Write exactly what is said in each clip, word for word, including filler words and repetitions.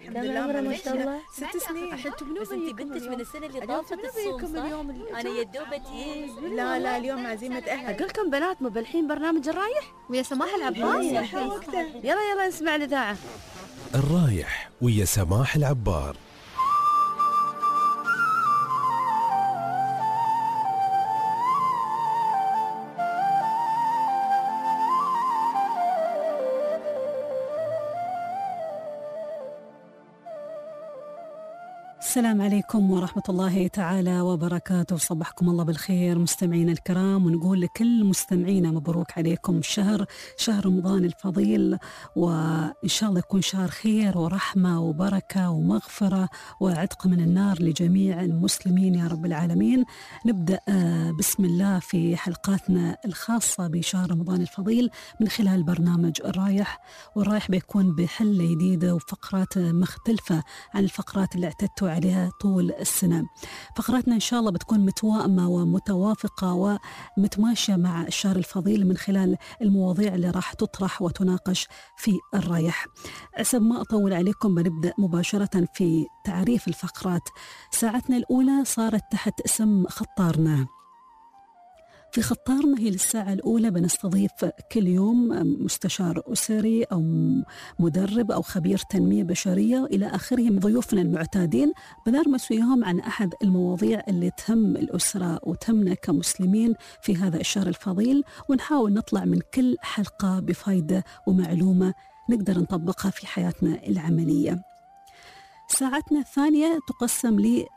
الحمد لله ما شاء الله ست سنين. بس انت بنتك من السنه اللي طافت الصوم صح؟ انا يدوبتي. لا لا اليوم عزيمه اهل. اقولكم بنات مبلحين برنامج الرايح ويا سماح العباس. يلا يلا نسمع الاذاعه. الرايح ويا سماح العبار. السلام عليكم ورحمة الله تعالى وبركاته. صبحكم الله بالخير مستمعينا الكرام، ونقول لكل مستمعينا مبروك عليكم شهر شهر رمضان الفضيل، وإن شاء الله يكون شهر خير ورحمة وبركة ومغفرة وعتق من النار لجميع المسلمين يا رب العالمين. نبدأ بسم الله في حلقاتنا الخاصة بشهر رمضان الفضيل من خلال برنامج الرايح، والرايح بيكون بحلة جديدة وفقرات مختلفة عن الفقرات اللي اعتدتوا عليها طول السنة. فقراتنا إن شاء الله بتكون متوائمة ومتوافقة ومتماشية مع الشهر الفضيل من خلال المواضيع اللي راح تطرح وتناقش في الرايح. عسب ما أطول عليكم بنبدأ مباشرة في تعريف الفقرات. ساعتنا الأولى صارت تحت اسم خطارنا. في خطارنا هي للساعة الأولى بنستضيف كل يوم مستشار أسري أو مدرب أو خبير تنمية بشرية إلى آخره من ضيوفنا المعتادين، بنرمس وياهم عن أحد المواضيع اللي تهم الأسرة وتهمنا كمسلمين في هذا الشهر الفضيل، ونحاول نطلع من كل حلقة بفايدة ومعلومة نقدر نطبقها في حياتنا العملية. ساعتنا الثانية تقسم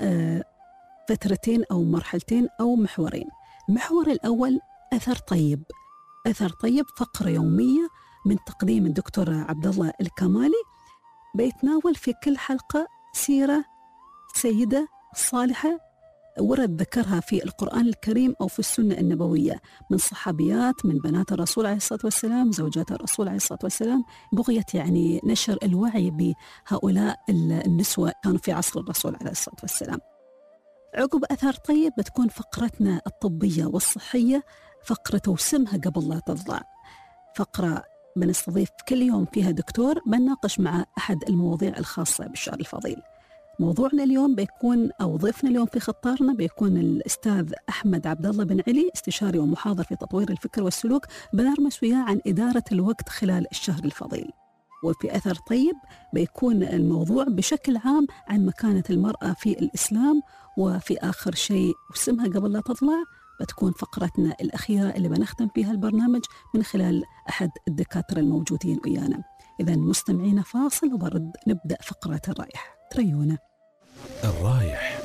لفترتين أو مرحلتين أو محورين. المحور الأول أثر طيب. أثر طيب فقرة يومية من تقديم الدكتور عبد الله الكمالي، بيتناول في كل حلقة سيرة سيدة صالحة ورد ذكرها في القرآن الكريم أو في السنة النبوية من صحابيات، من بنات الرسول عليه الصلاة والسلام، زوجات الرسول عليه الصلاة والسلام، بغية يعني نشر الوعي بهؤلاء النسوة كانوا في عصر الرسول عليه الصلاة والسلام. عقب أثر طيب بتكون فقرتنا الطبية والصحية، فقرة وسمها قبل لا تضلع، فقرة بنستضيف كل يوم فيها دكتور بنناقش مع أحد المواضيع الخاصة بالشهر الفضيل. موضوعنا اليوم بيكون أو ضيفنا اليوم في خطارنا بيكون الأستاذ أحمد عبد الله بن علي، استشاري ومحاضر في تطوير الفكر والسلوك، بنرمس وياه عن إدارة الوقت خلال الشهر الفضيل. وفي أثر طيب بيكون الموضوع بشكل عام عن مكانة المرأة في الإسلام. وفي آخر شيء وسمها قبل لا تطلع بتكون فقرتنا الأخيرة اللي بنختم فيها البرنامج من خلال أحد الدكاترة الموجودين ويانا. إذن مستمعين فاصل وبرد نبدأ فقرة الرايح. تريونا الرايح.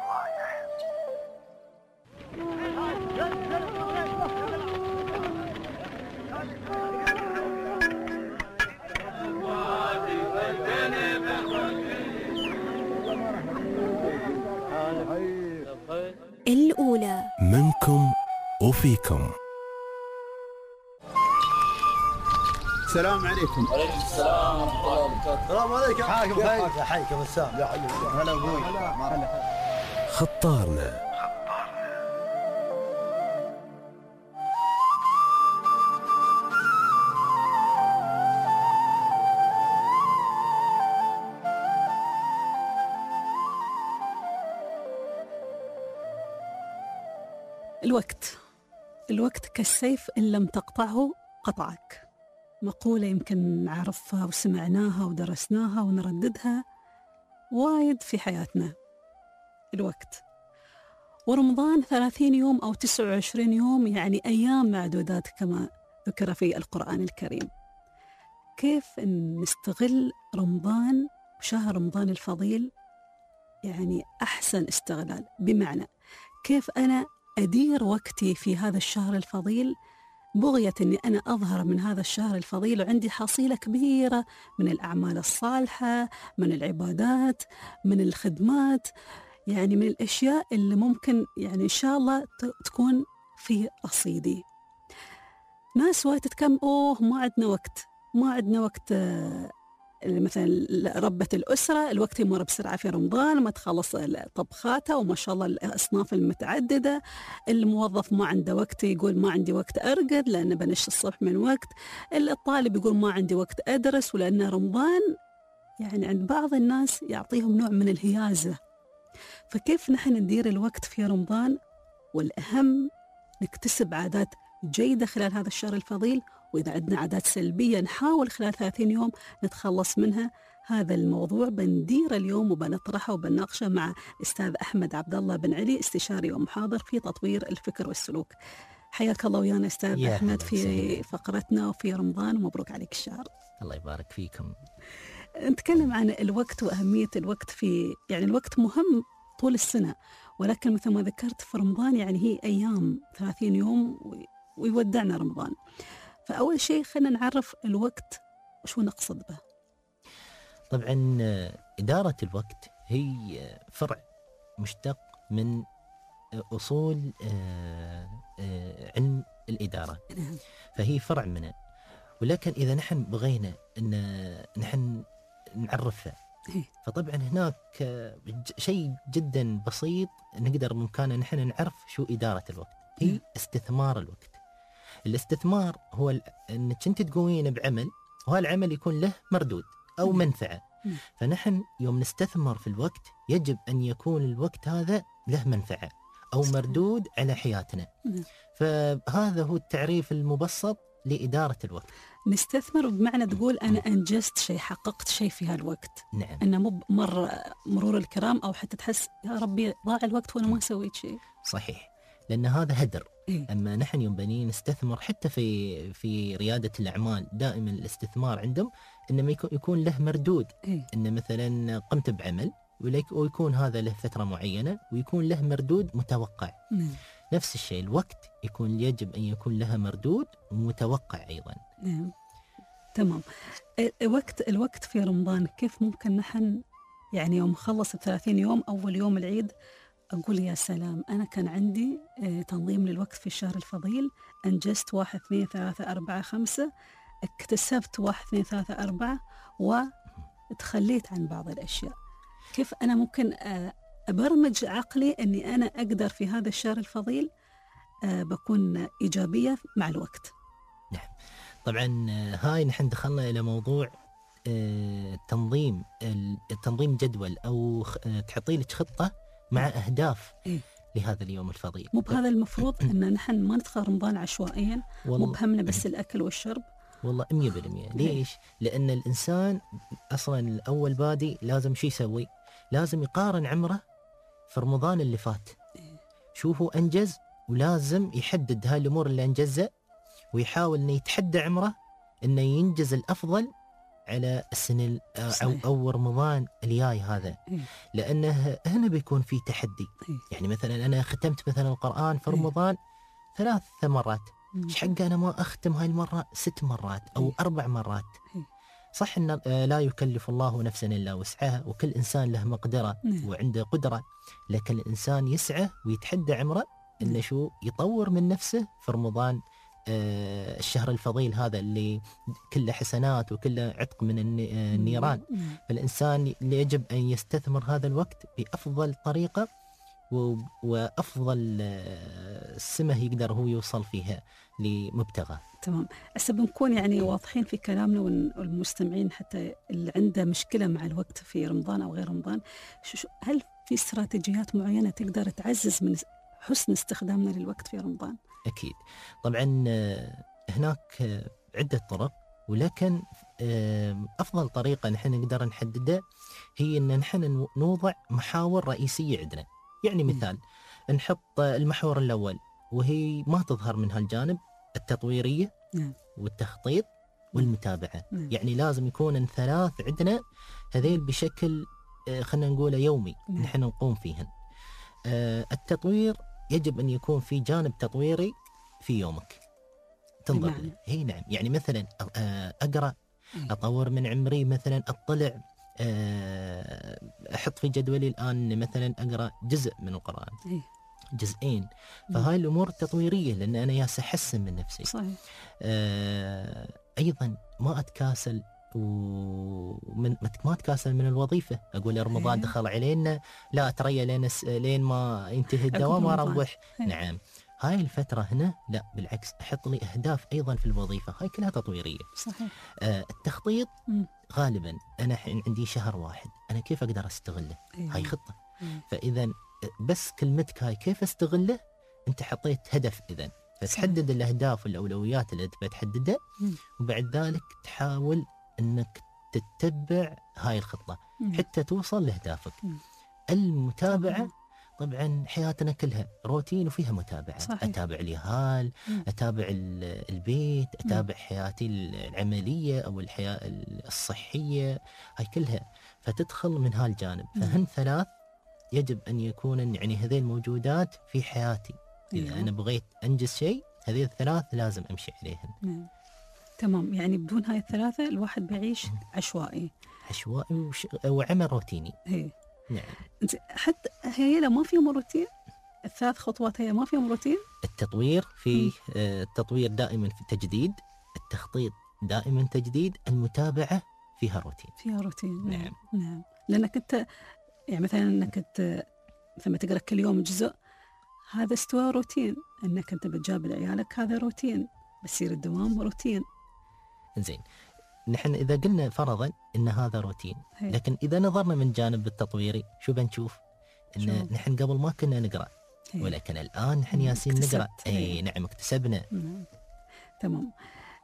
الأولى منكم وفيكم. السلام عليكم. وعليكم السلام ورحمة الله وبركاته. السلام عليكم. حاكم خير. حيكم السلام. يا حبيبي هلا ابوي. خطارنا. الوقت. الوقت كالسيف إن لم تقطعه قطعك. مقولة يمكن نعرفها وسمعناها ودرسناها ونرددها وايد في حياتنا. الوقت. ورمضان ثلاثين يوم أو تسعة وعشرين يوم، يعني أيام معدودات كما ذكر في القرآن الكريم. كيف نستغل رمضان وشهر رمضان الفضيل؟ يعني أحسن استغلال، بمعنى كيف أنا أدير وقتي في هذا الشهر الفضيل بغية أني أنا أظهر من هذا الشهر الفضيل وعندي حصيلة كبيرة من الأعمال الصالحة، من العبادات، من الخدمات، يعني من الأشياء اللي ممكن يعني إن شاء الله تكون في رصيدي. ناس وايد تتكلم أوه ما عندنا وقت، ما عندنا وقت. مثلا ربة الأسرة الوقت يمر بسرعة في رمضان، ما تخلص طبخاتها وما شاء الله الأصناف المتعددة. الموظف ما عنده وقت يقول ما عندي وقت أرقد لأن بنش الصبح من وقت. الطالب يقول ما عندي وقت أدرس ولأن رمضان يعني عند بعض الناس يعطيهم نوع من الهيازة. فكيف نحن ندير الوقت في رمضان؟ والأهم نكتسب عادات جيدة خلال هذا الشهر الفضيل، وإذا عندنا عادات سلبية نحاول خلال ثلاثين يوم نتخلص منها. هذا الموضوع بندير اليوم وبنطرحه وبنناقشه مع أستاذ أحمد عبد الله بن علي، استشاري ومحاضر في تطوير الفكر والسلوك. حياك الله ويانا أستاذ أحمد في سيدي. فقرتنا وفي رمضان، ومبروك عليك الشهر. الله يبارك فيكم. نتكلم عن الوقت وأهمية الوقت في يعني الوقت مهم طول السنة، ولكن مثل ما ذكرت في رمضان يعني هي أيام ثلاثين يوم ويودعنا رمضان. فأول شيء خلينا نعرف الوقت وشو نقصد به. طبعا إدارة الوقت هي فرع مشتق من أصول علم الإدارة، فهي فرع منه. ولكن إذا نحن بغينا أن نحن نعرفها، فطبعا هناك شيء جدا بسيط نقدر ممكن نحن نعرف شو إدارة الوقت. هي استثمار الوقت. الاستثمار هو أنك أنت تقومين بعمل وهالعمل يكون له مردود أو منفعة. فنحن يوم نستثمر في الوقت يجب أن يكون الوقت هذا له منفعة أو مردود على حياتنا. فهذا هو التعريف المبسط لإدارة الوقت. نستثمر بمعنى تقول أنا أنجزت شيء، حققت شيء في هالوقت. نعم. أنه مو مر مرور الكرام أو حتى تحس يا ربي ضاع الوقت وأنا ما سويت شيء. صحيح، لأن هذا هدر. إيه؟ أما نحن يوم بني نستثمر حتى في في ريادة الأعمال، دائما الاستثمار عندهم إنما يكون له مردود. إيه؟ إن مثلا قمت بعمل ويكون هذا له فترة معينة ويكون له مردود متوقع. نعم. نفس الشيء الوقت يكون يجب أن يكون لها مردود متوقع أيضا. نعم. تمام. الوقت الوقت في رمضان كيف ممكن نحن يعني يوم خلص الثلاثين يوم أول يوم العيد أقول يا سلام أنا كان عندي تنظيم للوقت في الشهر الفضيل، أنجزت واحد اثنين ثلاثة أربعة خمسة، اكتسبت واحد اثنين ثلاثة أربعة، وتخليت عن بعض الأشياء. كيف أنا ممكن أبرمج عقلي أني أنا أقدر في هذا الشهر الفضيل بكون إيجابية مع الوقت؟ نعم. طبعا هاي نحن دخلنا إلى موضوع تنظيم التنظيم جدول أو تعطي لك خطة مع أهداف إيه؟ لهذا اليوم الفضيل. مو بهذا المفروض أن نحن ما ندخل رمضان عشوائيا، مو بهمنا بس الأكل والشرب. والله مية بالمية. ليش؟ لأن الإنسان أصلا الأول بادي لازم شو يسوي؟ لازم يقارن عمره في رمضان اللي فات، شوفوا أنجز، ولازم يحدد هاي الأمور اللي أنجزها ويحاول أنه يتحدى عمره أنه ينجز الأفضل على السنة أو, أو رمضان الجاي هذا. لأنه هنا بيكون في تحدي. يعني مثلا أنا ختمت مثلا القرآن في رمضان ثلاث مرات، إيش حق أنا ما أختم هاي المرة ست مرات أو أربع مرات؟ صح أن لا يكلف الله نفسا إلا وسعها، وكل إنسان له مقدرة وعنده قدرة، لكن الإنسان يسعى ويتحدى عمره إنه شو يطور من نفسه في رمضان آه الشهر الفضيل هذا اللي كله حسنات وكله عتق من النيران. فالإنسان اللي يجب أن يستثمر هذا الوقت بأفضل طريقة وأفضل السمة يقدر هو يوصل فيها لمبتغى. تمام. هسه بنكون يعني واضحين في كلامنا والمستمعين حتى اللي عنده مشكلة مع الوقت في رمضان أو غير رمضان، هل في استراتيجيات معينة تقدر تعزز من حسن استخدامنا للوقت في رمضان؟ أكيد. طبعا هناك عدة طرق، ولكن أفضل طريقة نحن نقدر نحددها هي أن نحن نوضع محاور رئيسية عندنا. يعني مثال نحط المحور الأول وهي ما تظهر من هالجانب التطويرية والتخطيط والمتابعة. يعني لازم يكون الثلاث عندنا هذيل بشكل خلنا نقوله يومي نحن نقوم فيهن. التطوير يجب أن يكون في جانب تطويري في يومك تنظر له. هي نعم. يعني مثلا أقرأ، أطور من عمري، مثلا أطلع، أحط في جدولي الآن مثلا أقرأ جزء من القرآن، جزئين. فهاي الأمور التطويرية لأن أنا ياس أحسن من نفسي. صحيح. أيضا ما أتكاسل ومن ما تكاسل من الوظيفة. أقول يا رمضان دخل علينا، لا أتريا لين لين ما ينتهي الدوام وأروح. نعم. هاي الفترة هنا لا، بالعكس أحط لي أهداف أيضا في الوظيفة، هاي كلها تطويرية. صحيح. آه التخطيط غالبا انا الحين عندي شهر واحد، انا كيف اقدر استغله؟ أيوة. هاي خطه. مم. فاذا بس كلمتك هاي كيف استغله، انت حطيت هدف. اذا فتحدد الاهداف والاولويات اللي تبي تحددها، مم. وبعد ذلك تحاول انك تتبع هاي الخطه مم. حتى توصل لاهدافك. مم. المتابعه طبعا حياتنا كلها روتين وفيها متابعه. صحيح. اتابع اليهال، مم. اتابع ال- البيت، اتابع حياتي العمليه او الحياه الصحيه، هاي كلها فتدخل من هالجانب. مم. فهن ثلاث يجب ان يكون يعني هذين موجودات في حياتي. اذا أيوة. انا بغيت انجز شيء، هذه الثلاث لازم امشي عليهن. نعم. تمام، يعني بدون هاي الثلاثة الواحد بيعيش عشوائي. عشوائي وش... وعمل روتيني. هي نعم. انت حتى هي لا ما فيهم روتين، الثلاث خطوات هي ما فيهم روتين. التطوير في آه، التطوير دائما في تجديد، التخطيط دائما تجديد، المتابعة فيها روتين. فيها روتين. نعم. نعم. نعم. لانك انت يعني مثلا انك انت مثلا تقرا كل يوم جزء، هذا استوى روتين. انك انت بتجابل عيالك هذا روتين، بتصير الدوام روتين. زين، نحن إذا قلنا فرضا إن هذا روتين، هي. لكن إذا نظرنا من جانب التطويري شو بنشوف؟ إن شو؟ نحن قبل ما كنا نقرأ، هي. ولكن الآن نحن مم، ياسين نقرأ. اكتسبت. أي هي. نعم، اكتسبنا. نعم. تمام.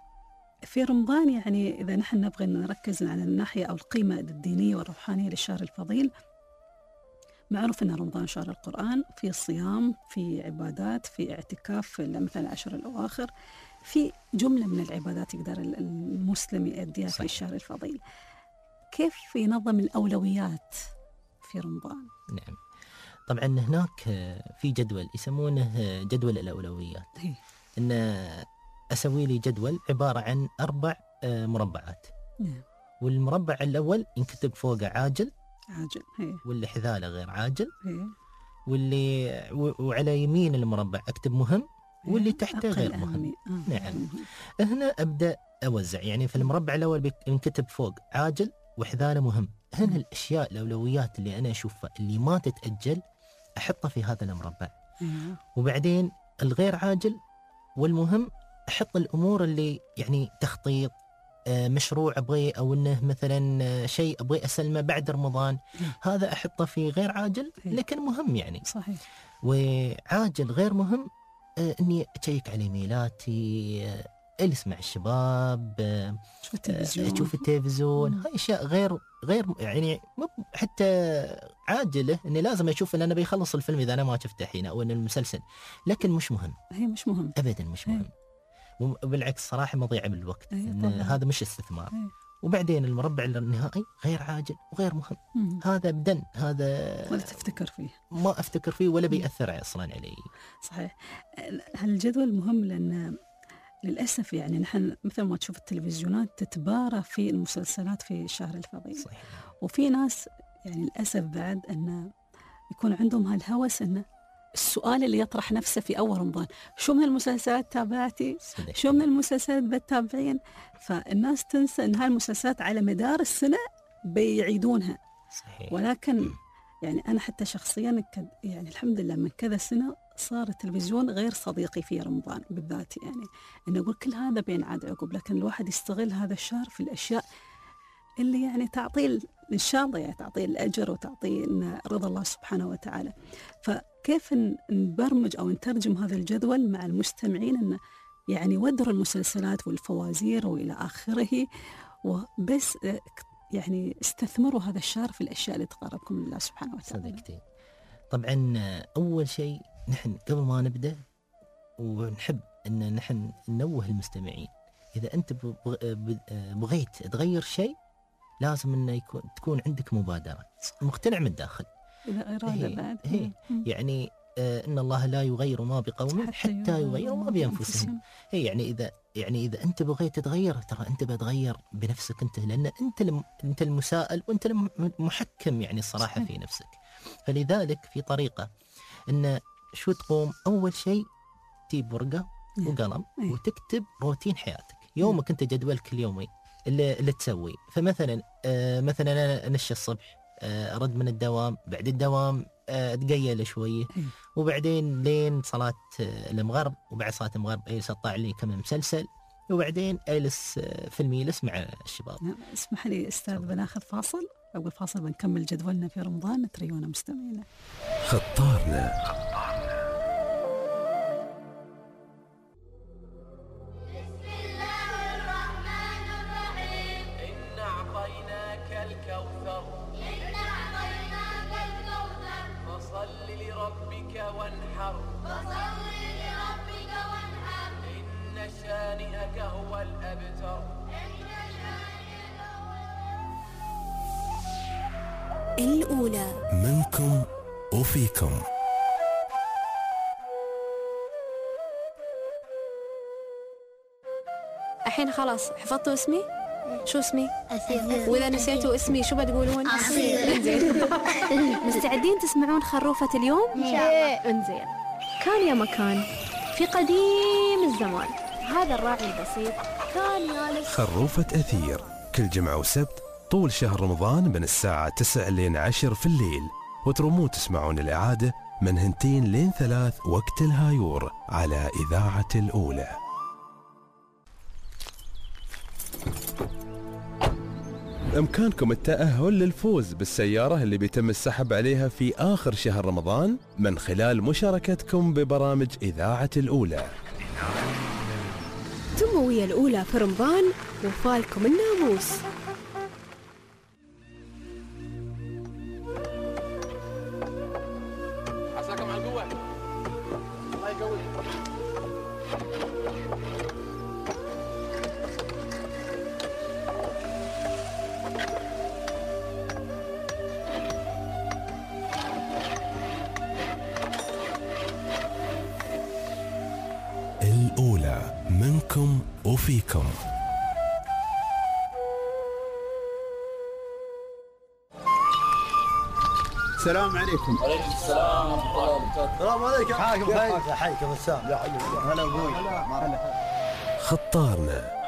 في رمضان يعني إذا نحن نبغى نركز على الناحية أو القيمة الدينية والروحانية للشهر الفضيل، معروف أن رمضان شهر القرآن، في صيام، في عبادات، في اعتكاف في مثلا العشر الأواخر، في جملة من العبادات يقدر المسلم يؤديها في الشهر الفضيل. كيف ينظم الأولويات في رمضان؟ نعم، طبعا هناك في جدول يسمونه جدول الأولويات. هي. إن أسوي لي جدول عبارة عن أربع مربعات. نعم. والمربع الأول ينكتب فوقه عاجل، عاجل. هي. واللي حذاله غير عاجل، هي. واللي و- وعلى يمين المربع أكتب مهم، واللي تحته غير أقل مهم. أهمية. آه. نعم. مهم. هنا أبدأ أوزع. يعني في المربع الأول بيك- ينكتب فوق عاجل وحذاله مهم. هنا الأشياء الأولويات اللي أنا أشوفها اللي ما تتأجل أحطها في هذا المربع. أيوة. وبعدين الغير عاجل والمهم أحط الأمور اللي يعني تخطيط، آه، مشروع أبغي، أو إنه مثلا آه، شيء أبغي أسلمه بعد رمضان، هذا أحطه في غير عاجل لكن مهم يعني. صحيح. وعاجل غير مهم آه، إني أشيك على إيميلاتي، آه، أجلس مع الشباب، آه، شوف التلفزيون. أشوف التلفزيون. مم. هاي أشياء غير غير يعني مو حتى عاجلة، إني لازم أشوف إن أنا بيخلص الفيلم إذا أنا ما شفته الحين، أو إن المسلسل، لكن مش مهم. هي مش مهم. أبدا مش مهم. وبالعكس صراحة مضيعة بالوقت. أي إن طبعاً. هذا مش استثمار. أي. وبعدين المربع النهائي غير عاجل وغير مهم. مم. هذا بدن، هذا ولا تفتكر فيه. ما أفتكر فيه ولا بيأثر أصلا علي. صحيح. هالجدول مهم لأن للأسف يعني نحن مثل ما تشوف التلفزيونات تتبارى في المسلسلات في الشهر الفضيل. صحيح. وفي ناس يعني للأسف بعد أن يكون عندهم هالهوس أن السؤال اللي يطرح نفسه في أول رمضان، شو من المسلسلات تابعتي؟ شو من المسلسلات بتتابعين؟ فالناس تنسى أن هاي المسلسلات على مدار السنة بيعيدونها. صحيح. ولكن يعني أنا حتى شخصيا يعني الحمد لله من كذا سنة صار التلفزيون غير صديقي في رمضان بالذات. يعني أن أقول كل هذا بينعاد عقب، لكن الواحد يستغل هذا الشهر في الأشياء اللي يعني تعطيه إن شاء الله يعني تعطيه الأجر وتعطيه رضا الله سبحانه وتعالى. فكيف نبرمج أو نترجم هذا الجدول مع المستمعين أن يعني ودروا المسلسلات والفوازير وإلى آخره، وبس يعني استثمروا هذا الشهر في الأشياء اللي تقربكم لله سبحانه وتعالى. صدقتي. طبعا أول شيء نحن قبل ما نبدأ ونحب أن نحن ننوه المستمعين، إذا أنت بغيت تغير شيء لازم أنه يكون تكون عندك مبادرة، مقتنع من الداخل. إرادة بعد. هي يعني آه إن الله لا يغير ما بقوم حتى, حتى يغيروا ما بأنفسهم. هي يعني إذا يعني إذا أنت بغيت تتغير ترى أنت بتغير بنفسك أنت، لأن أنت الم أنت المسائل وأنت المحكم يعني الصراحة في نفسك. فلذلك في طريقة إن شو تقوم أول شيء تجيب ورقة وقلم وتكتب روتين حياتك، يومك أنت جدولك اليومي اللي, اللي تسوي. فمثلا آه مثلا أنا أنشي الصبح، آه أرد من الدوام، بعد الدوام آه أتقيل شوية، وبعدين لين صلاة آه المغرب، وبعد صلاة المغرب أجلس أطلع لي كم مسلسل، وبعدين أجلس في الميلس مع الشباب. نعم. اسمح لي أستاذ بناخذ فاصل، أول فاصل بنكمل جدولنا في رمضان، تريونا مستمعينا. خطارنا. الأولى. منكم وفيكم. الحين خلاص حفظتوا اسمي؟ شو اسمي؟ أثير. وإذا نسيتوا اسمي شو بتقولون؟ أصيل. انزين. مستعدين تسمعون خروفة اليوم؟ انزين. كان يا مكان في قديم الزمان، هذا الراعي البسيط كان يالس. خروفة أثير كل جمعة وسبت طول شهر رمضان من الساعة تسعة لين عشر في الليل، وترومون تسمعون الإعادة من هنتين لين ثلاث وقت الهايور على إذاعة الأولى. بإمكانكم التأهل للفوز بالسيارة اللي بيتم السحب عليها في آخر شهر رمضان من خلال مشاركتكم ببرامج إذاعة الأولى. تموية الأولى في رمضان وفالكم الناموس. عساكم على القوة. الله يقويك. الأولى منكم وفيكم. السلام عليكم. وعليكم السلام ورحمة الله وبركاته. السلام عليكم. حاكم حي. حيكم السلام. يا حي. هلا ابوي. هلا. خطارنا.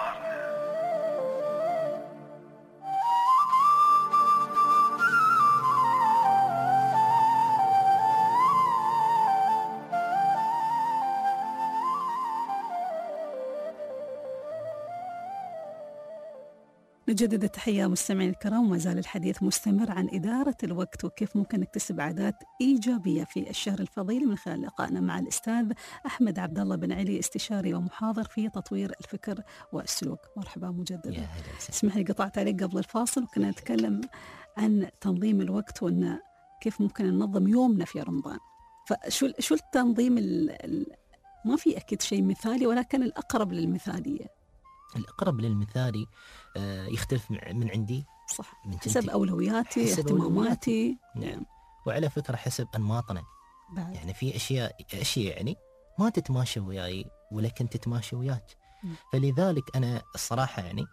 نجدد التحية مستمعين الكرام، وما زال الحديث مستمر عن إدارة الوقت وكيف ممكن نكتسب عادات إيجابية في الشهر الفضيل من خلال لقائنا مع الأستاذ أحمد عبد الله بن علي، استشاري ومحاضر في تطوير الفكر والسلوك. مرحبا مجددا. اسمح لي قطعت عليك قبل الفاصل وكنا نتكلم عن تنظيم الوقت وأن كيف ممكن ننظم يومنا في رمضان. فشو شو التنظيم ال ال ما في أكيد شيء مثالي، ولكن الأقرب للمثالية. الأقرب للمثالي يختلف من عندي، صح، حسب أولوياتي، اهتماماتي. نعم. وعلى فكرة حسب أنماطنا بعد. يعني في أشياء أشياء يعني ما تتماشى وياي ولكن تتماشى وياك. فلذلك أنا الصراحة يعني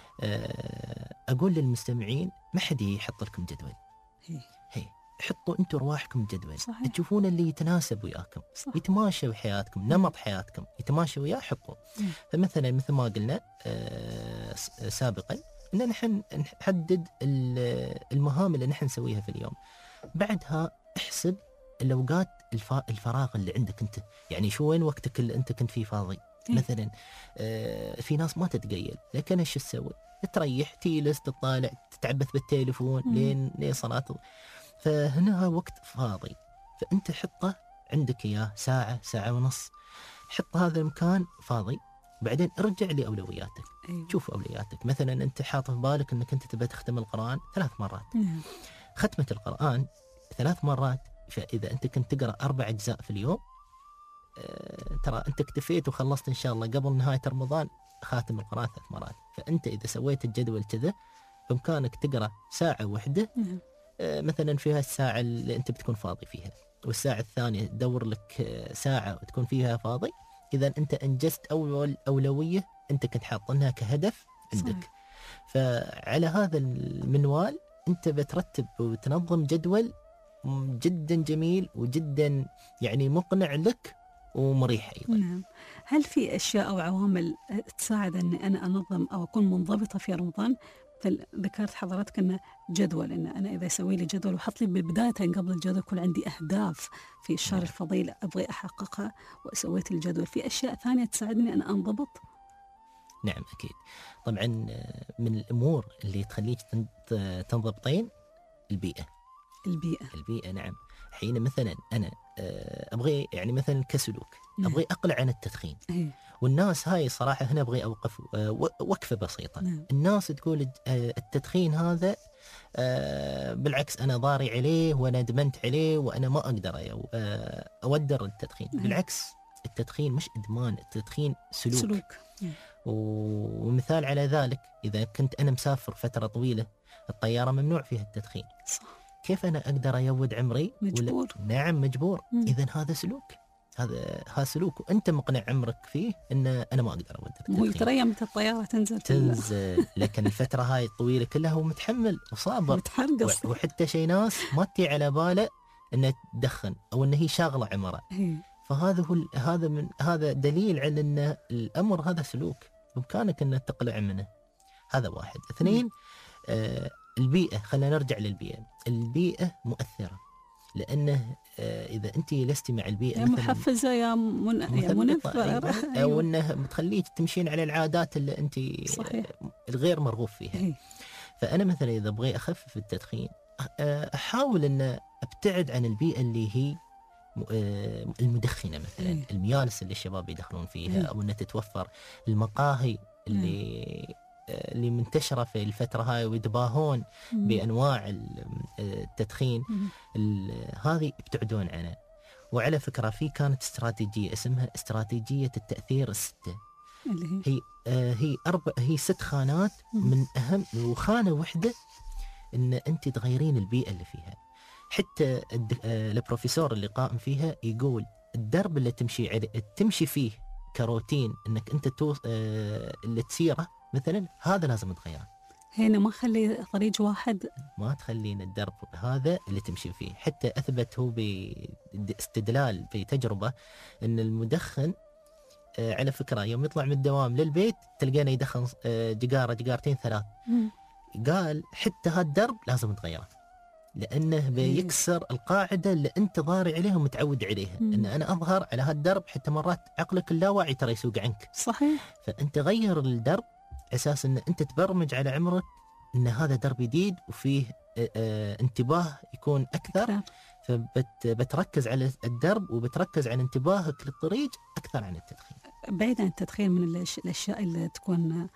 أقول للمستمعين ما حد يحط لكم جدول. هي. هي. حطوا أنتوا رواحكم جدول، صحيح. تشوفون اللي يتناسب وياكم، صح. يتماشى وحياتكم، نمط حياتكم يتماشى وياه حطوا. مم. فمثلا مثل ما قلنا آه سابقا ان نحن نحدد المهام اللي نحن نسويها في اليوم، بعدها احسب الاوقات الفراغ اللي عندك انت، يعني شو وين وقتك اللي انت كنت فيه فاضي. مم. مثلا آه في ناس ما تتقيل، لكن ايش تسوي؟ تريح، تجلس تطالع تتعبث بالتليفون لين لين صلاة. فهنا وقت فاضي، فأنت حطه عندك إياه ساعة ساعة ونص، حط هذا المكان فاضي، بعدين ارجع لأولوياتك. أيوة. شوف أولوياتك، مثلا أنت حاط في بالك أنك أنت تبى تختم القرآن ثلاث مرات. أيوة. ختمة القرآن ثلاث مرات، فإذا أنت كنت تقرأ أربع أجزاء في اليوم آه ترى أنت اكتفيت وخلصت إن شاء الله قبل نهاية رمضان خاتم القرآن ثلاث مرات. فأنت إذا سويت الجدول كذا بإمكانك تقرأ ساعة واحدة. أيوة. مثلا فيها الساعة اللي أنت بتكون فاضي فيها، والساعة الثانية تدور لك ساعة وتكون فيها فاضي. إذا أنت أنجزت أول أولوية أنت كنت حاطنها كهدف عندك. صحيح. فعلى هذا المنوال أنت بترتب وتنظم جدول جدا جميل وجدا يعني مقنع لك ومريح أيضا. نعم. هل في أشياء أو عوامل تساعد أني أنا أنظم أو أكون منضبطة في رمضان؟ ذكرت حضرتك أن جدول، أن أنا إذا أسوي لي جدول وحط لي بالبداية قبل الجدول يكون عندي أهداف في الشهر الفضيل أبغي أحققها وسويت الجدول، في أشياء ثانية تساعدني أن أنضبط؟ نعم أكيد. طبعا من الأمور اللي تخليك تنضبطين البيئة. البيئة البيئة نعم. حين مثلا أنا أبغي يعني مثلا كسلوك أبغي أقلع عن التدخين. أيه. والناس هاي صراحة هنا أبغي أوقف وقفة بسيطة. نعم. الناس تقول التدخين هذا بالعكس أنا ضاري عليه وأنا ادمنت عليه وأنا ما أقدر أودر التدخين. أيه. بالعكس التدخين مش إدمان، التدخين سلوك, سلوك. ومثال على ذلك إذا كنت أنا مسافر فترة طويلة الطيارة ممنوع فيها التدخين. صح. كيف أنا أقدر أيود عمري؟ مجبور. نعم مجبور. إذن هذا سلوك، هذا هذا سلوك وأنت مقنع عمرك فيه إن أنا ما أقدر أودر التدخين. مو ترى متى الطيارة تنزل تنزل لكن الفترة هاي الطويلة كلها هو متحمل وصابر متحرقص. وحتى شيء ناس ما تي على باله إنه تدخن أو إن هي شاغلة عمره. فهذا هو هذا من هذا دليل على ان الامر هذا سلوك بامكانك ان تقلع منه. هذا واحد. اثنين آه البيئه. خلينا نرجع للبيئه. البيئه مؤثره لانه آه اذا انت لست مع البيئه يا محفزه يا من يا منفره او انه بتخليك تمشين على العادات اللي انت صحيح. الغير مرغوب فيها. أي. فانا مثلا اذا ابغى اخفف التدخين احاول ان ابتعد عن البيئه اللي هي المدخنة مثلا. إيه. الميالس اللي الشباب يدخلون فيها. إيه. أو أنها تتوفر المقاهي اللي إيه. اللي منتشرة في الفترة هاي ويتباهون بأنواع التدخين. هذه ابتعدون عنها. وعلى فكرة في كانت استراتيجية اسمها استراتيجية التأثير الستة اللي هي هي, هي أربع هي ست خانات. من أهم وخانة واحدة أن أنت تغيرين البيئة اللي فيها. حتى البروفيسور اللي قائم فيها يقول الدرب اللي تمشي عليه تمشي فيه كروتين انك انت توص... اللي تسيره مثلا هذا لازم تغيره. هنا ما خلي طريق واحد، ما تخلين الدرب هذا اللي تمشي فيه. حتى اثبت هو باستدلال بتجربه ان المدخن على فكره يوم يطلع من الدوام للبيت تلقينه يدخن جقاره جقارتين ثلاث. م. قال حتى هالدرب لازم تغيره لأنه بيكسر القاعدة اللي أنت ضاري عليها ومتعود عليها. مم. أن أنا أظهر على هالدرب حتى مرات عقلك اللاواعي ترى يسوق عنك. صحيح. فأنت غير الدرب أساس أن أنت تبرمج على عمرك أن هذا درب جديد وفيه اه اه انتباه يكون أكثر. فبتركز على الدرب وبتركز عن انتباهك للطريق أكثر عن التدخين. بعيد عن التدخين من الأشياء اللي تكون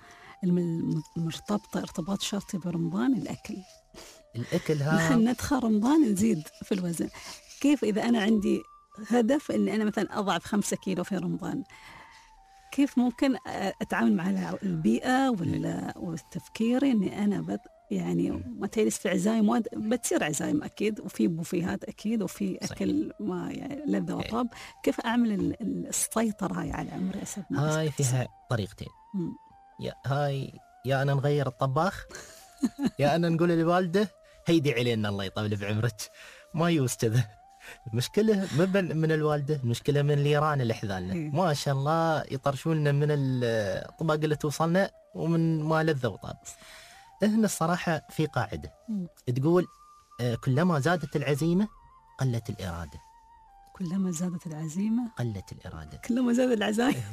مرتبطة ارتباط شرطي برمضان الأكل. الأكل ها نحن ندخل رمضان نزيد في الوزن. كيف إذا أنا عندي هدف إني أنا مثلا أضعف خمسة كيلو في رمضان كيف ممكن أتعامل مع البيئة والتفكير إني أنا بت يعني متى في عزايم بتصير عزايم أكيد وفي بوفيهات أكيد وفي أكل ما يعني لذة وطاب. كيف أعمل السيطرة هاي على عمري أسبب هاي فيها طريقتين. يا هاي يا أنا نغير الطباخ يا أنا نقول للوالدة هيدي علينا الله يطول بعمرك. ما يوستذ. المشكلة مبن من الوالدة، المشكلة من اليران اللي حذالنا ما شاء الله يطرشولنا من الطبق اللي توصلنا ومن ما لذة وطاب. هنا الصراحة في قاعدة تقول كلما زادت العزيمة قلت الإرادة. كلما زادت العزيمة قلت الإرادة. كلما زادت العزايم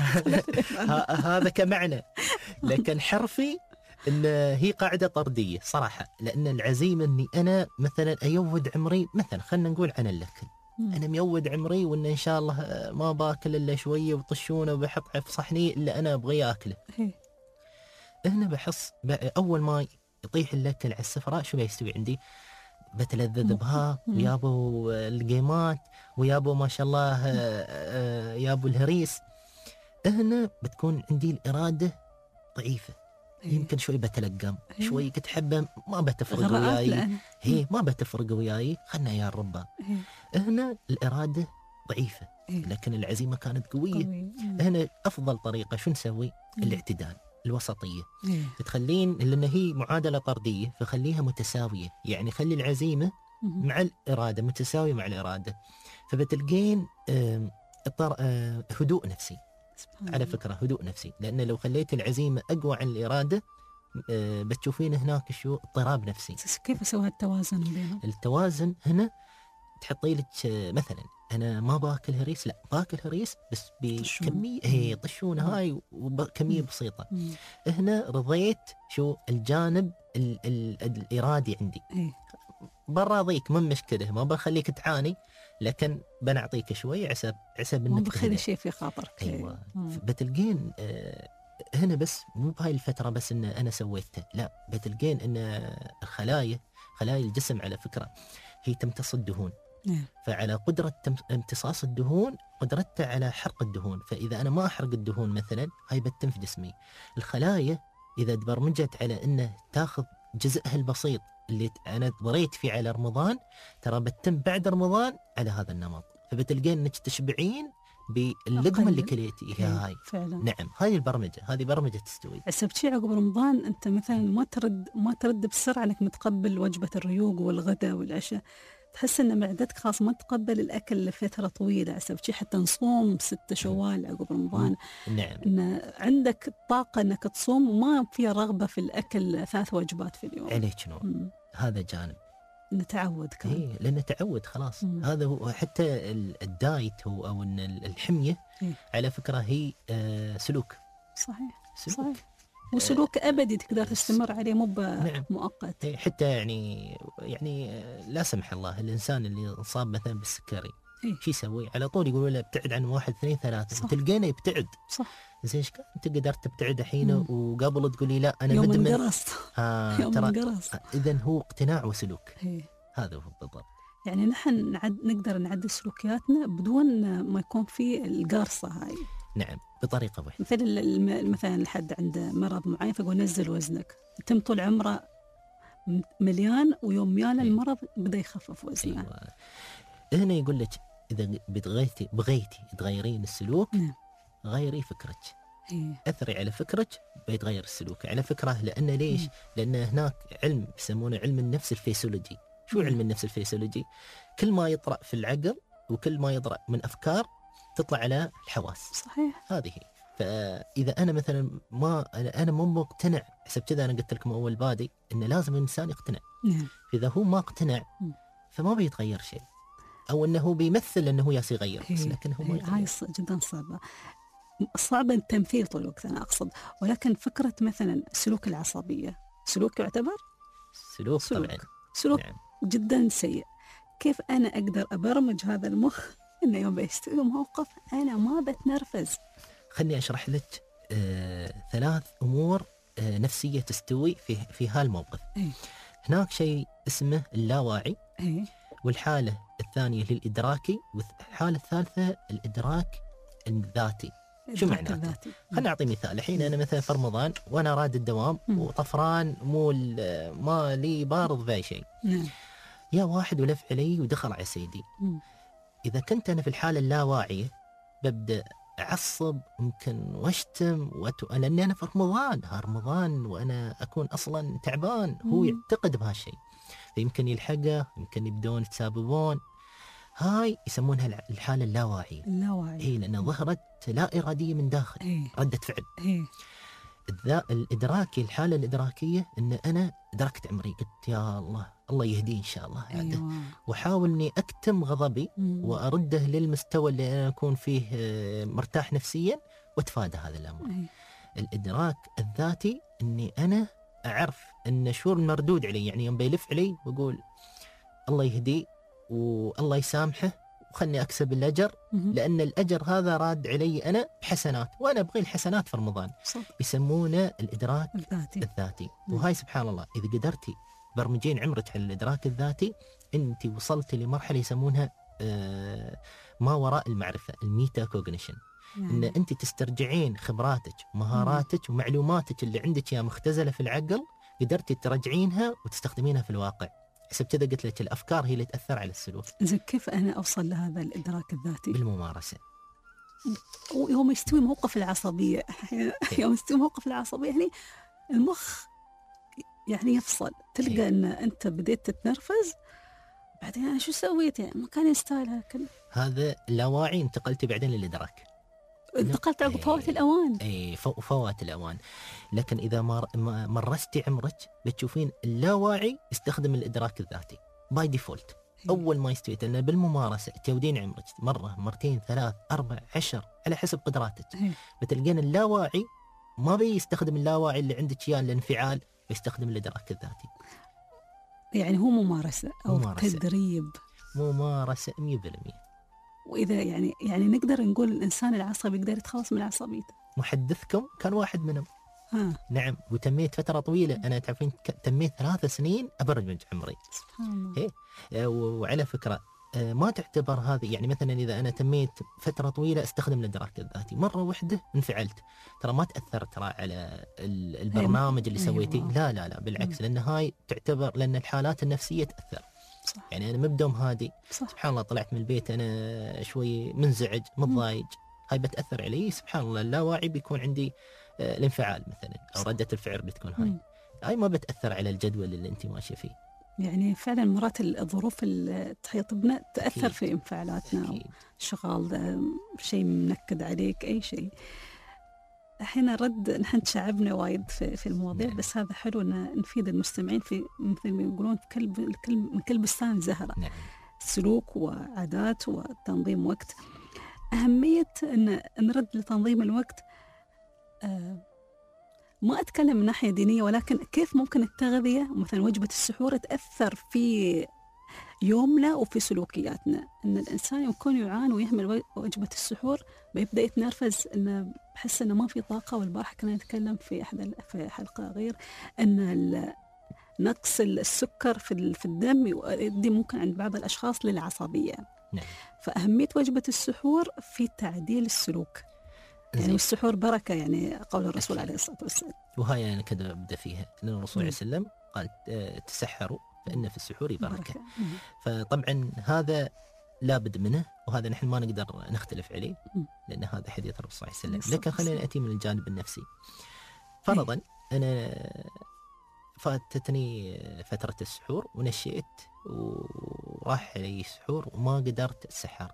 هذا كمعنى. لكن حرفي إن هي قاعدة طردية صراحة. لأن العزيمة إني أنا مثلا أيود عمري مثلا خلنا نقول عن الأكل. أنا ميود عمري وإن إن شاء الله ما باكل إلا شوية وطشونه وبحط في صحني إلا أنا أبغي أكله. هنا بحس أول ما يطيح الأكل على السفرة شو بيستوي عندي؟ بتلذذ بها ويابو الجيمات ويابو ما شاء الله يابو الهريس. هنا بتكون عندي الإرادة ضعيفة. يمكن شوي بتلقم شوي كنت حبه ما بتفرق وياي. هي ما بتفرق وياي خلنا يا الربا. هنا الإرادة ضعيفة لكن العزيمة كانت قوية. هنا أفضل طريقة شو نسوي؟ الاعتدال الوسطية. تخلين لأن هي معادلة طردية فخليها متساوية. يعني خلي العزيمة مع الإرادة متساوية مع الإرادة. فبتلقين هدوء نفسي. على فكرة هدوء نفسي. لأن لو خليت العزيمة أقوى عن الإرادة أه بتشوفين هناك شو اضطراب نفسي. كيف أسوي التوازن بينهم؟ التوازن هنا تحطي لك مثلا انا ما باكل هريس، لا باكل هريس بس بكميه هي طشون هاي وكميه بسيطه. مم. هنا رضيت شو الجانب ال ال الارادي عندي. إيه. براضيك من مشكله، ما بخليك تعاني، لكن بنعطيك شوي عسب عسب ما انك بخلي تهدى. شيء في خاطرك. ايوه. مم. بتلقين آه هنا بس مو بهاي الفتره بس ان انا سويته، لا بتلقين ان الخلايا خلايا الجسم على فكره هي تمتص الدهون. نعم. فعلى قدرة امتصاص الدهون قدرتها على حرق الدهون، فإذا أنا ما أحرق الدهون مثلا هاي بتتم في جسمي. الخلايا إذا تبرمجت على أنه تاخذ جزءها البسيط اللي أنا ضريت فيه على رمضان، ترى بتتم بعد رمضان على هذا النمط، فبتلقين أنك تشبعين باللقمة اللي كليتيها. هاي فعلا. نعم، هاي البرمجة، هذه برمجة تستوي. عسبت شيء عقب رمضان أنت مثلا ما ترد ما ترد بسرعة أنك متقبل وجبة الريوق والغداء والعشاء، تحس ان معدتك خلاص ما تقبل الاكل لفتره طويله. عسبت شيء حتى نصوم ستة شوال عقب رمضان. نعم. ان عندك طاقه انك تصوم وما فيها رغبه في الاكل ثلاث وجبات في اليوم. عليك نور. مم. هذا جانب نتعود كان. إيه، لأنه تعود خلاص. مم. هذا هو حتى الدايت هو أو إن الحمية إيه؟ على فكرة هي آه سلوك. صحيح. سلوك. صحيح. وسلوك أبدي تقدر تستمر عليه، مو نعم. مؤقت. إيه، حتى يعني يعني لا سمح الله الإنسان اللي انصاب مثلا بالسكري إيه؟ شو يسوي؟ على طول يقولوا له ابتعد عن واحد اثنين ثلاثة، تلقينا يبتعد. صح. زين ايش انت قدرت تبتعد الحين وقبل تقولي لا انا يوم مدمن. انقرصت. آه يوم ترى انقرصت. اذا هو اقتناع وسلوك. إيه؟ هذا هو بالضبط. يعني نحن نعد نقدر نعدل سلوكياتنا بدون ما يكون في القرصة هاي. نعم، بطريقة واحدة. مثل الم... مثلا الحد عنده مرض معين فيقول نزل وزنك، يتم طول عمره مليان ويوم ميال المرض بدأ يخفف وزنه. أيوة. هنا يقول لك إذا بغيتي بغيتي تغيرين السلوك، نعم. غيري فكرك. إيه؟ أثري على فكرك بيتغير السلوك على فكرة. لأن ليش؟ مم. لأن هناك علم يسمونه علم النفس الفيسيولوجي. شو علم النفس الفيسيولوجي؟ كل ما يطرأ في العقل وكل ما يطرأ من أفكار تطلع على الحواس. صحيح. هذه. فإذا أنا مثلا ما أنا مو مقتنع، حسب كذا أنا قلت لكم أول بادي إن لازم الإنسان يقتنع. نعم. فإذا هو ما اقتنع فما بيتغير شيء، أو إنه هو بيمثل إنه هو ياس يغير، بس لكن هو ما يغير. هاي جدا صعبة، صعب التمثيل طول الوقت أنا أقصد. ولكن فكرة مثلا سلوك العصبية سلوك يعتبر سلوك, سلوك. طبعا سلوك نعم. جدا سيء. كيف أنا أقدر أبرمج هذا المخ إنه يوم بيستوي موقف أنا ما بتنرفز؟ خلني أشرح لك آه، ثلاث أمور آه، نفسية تستوي في في هالموقف. أي. هناك شيء اسمه اللاواعي. أي. والحالة الثانية للإدراكي، والحالة الثالثة الإدراك الذاتي. شو معناته؟ خلينا نعطي مثال. الحين أنا مثلا في رمضان وأنا راد الدوام م. وطفران مو ما لي بارض بأي شيء. نعم. يا واحد ولف علي ودخل على سيدي. م. إذا كنت أنا في الحالة اللاواعية ببدأ أعصب يمكن واشتم وأتو... لأني أنا في رمضان ها رمضان وأنا أكون أصلا تعبان. هو يعتقد بهالشيء فيمكن يلحقه، يمكن يبدون يتسابقون. هاي يسمونها الحالة اللاواعية. اللاواعي. إيه، لأن ظهرت لا إرادية من داخل. إيه؟ ردة فعل. إيه؟ الذا الإدراكي الحالة الإدراكية إن أنا أدركت عمري، قلت يا الله الله يهديه إن شاء الله. أيوة. وحاول إني أكتم غضبي مم. وأرده للمستوى اللي أنا أكون فيه مرتاح نفسيا وأتفادى هذا الأمر. أيه. الإدراك الذاتي إني أنا أعرف إن شو المردود علي، يعني يوم بيلف علي وأقول الله يهديه والله يسامحه وخلني أكسب الأجر. مم. لأن الأجر هذا راد علي أنا بحسنات وأنا أبغي الحسنات في رمضان. صح. يسمونه الإدراك الذاتي, الذاتي. وهاي سبحان الله إذا قدرتي برمجين عمرك على الإدراك الذاتي أنت وصلت لمرحلة يسمونها آه ما وراء المعرفة، الميتا كوغنيشن. يعني. إن أنت تسترجعين خبراتك ومهاراتك ومعلوماتك اللي عندك يا مختزلة في العقل، قدرتي ترجعينها وتستخدمينها في الواقع. حسب كذا قلت لك الأفكار هي اللي تأثر على السلوك. إذا كيف أنا أوصل لهذا الإدراك الذاتي؟ بالممارسة. يوم يستوي موقف العصبية يوم يستوي موقف العصبية يعني المخ يعني يفصل، تلقى هي. أن أنت بديت تتنرفز بعدين أنا شو سويت يعني ما كان يستاهل هكذا. هذا اللاواعي انتقلتي بعدين للإدراك. انتقلت عقب فوات الأوان. اي فوات الأوان. لكن إذا مر... مرستي عمرك بتشوفين اللاواعي يستخدم الإدراك الذاتي باي ديفولت. اول ما يستوي، لان بالممارسه تودين عمرك مره مرتين ثلاث اربع عشر على حسب قدراتك، بتلقين اللاواعي ما بيستخدم اللاواعي اللي عندك اياه الانفعال، بيستخدم الادراك الذاتي. يعني هو ممارسه او ممارسة. تدريب، ممارسه مية بالمية. واذا يعني يعني نقدر نقول الانسان العصبي يقدر يتخلص من عصبيته. محدثكم كان واحد منهم. ها. نعم، وتميت فتره طويله، انا تعرفين تميت ثلاث سنين ابرمج عمري. سبحان الله. إيه؟ وعلى فكره ما تعتبر هذه، يعني مثلا اذا انا تميت فتره طويله استخدم الادراك الذاتي، مره واحده انفعلت، ترى ما تاثر ترى على البرنامج اللي سويتيه، لا لا لا بالعكس، لان هاي تعتبر، لان الحالات النفسيه تاثر. صح. يعني انا مبدوم هادي، سبحان الله طلعت من البيت انا شوي منزعج متضايج، هاي بتاثر علي، سبحان الله اللاواعي بيكون عندي آه الانفعال مثلا، او رده الفعل بتكون هاي مم. هاي ما بتاثر على الجدول اللي انت ماشيه فيه. يعني فعلا مرات الظروف اللي تحيط بنا تاثر أكيد. في انفعالاتنا، أكيد. شغال، شيء منكد عليك، اي شيء. الحين رد نحن تشعبنا وايد في, في المواضيع، نعم. بس هذا حلو ان نفيد المستمعين في مثل ما يقولون كلب من كل بستان زهره. نعم. سلوك وعادات وتنظيم وقت. اهميه ان نرد لتنظيم الوقت. آه ما اتكلم من ناحيه دينيه، ولكن كيف ممكن التغذيه مثلا وجبه السحور تاثر في يومنا وفي سلوكياتنا. ان الانسان يكون يعاني ويهمل وجبه السحور بيبدا يتنرفز، انه بحس انه ما في طاقه. والبارحه كنا نتكلم في احد في حلقه غير ان نقص السكر في في الدم يؤدي ممكن عند بعض الاشخاص للعصبيه. نعم. فاهميه وجبه السحور في تعديل السلوك. يعني والسحور بركه، يعني قول الرسول عليه الصلاه والسلام. وهاي انا كذا ابدا فيها، لان الرسول عليه السلام قال تسحروا فإن في السحور بركة, بركة. فطبعا هذا لابد منه، وهذا نحن ما نقدر نختلف عليه، لأن هذا حديث الرسول صلى الله عليه وسلم. لكن خلينا نأتي من الجانب النفسي. فرضا أنا فاتتني فترة السحور ونشيت وراح علي السحور وما قدرت أتسحر،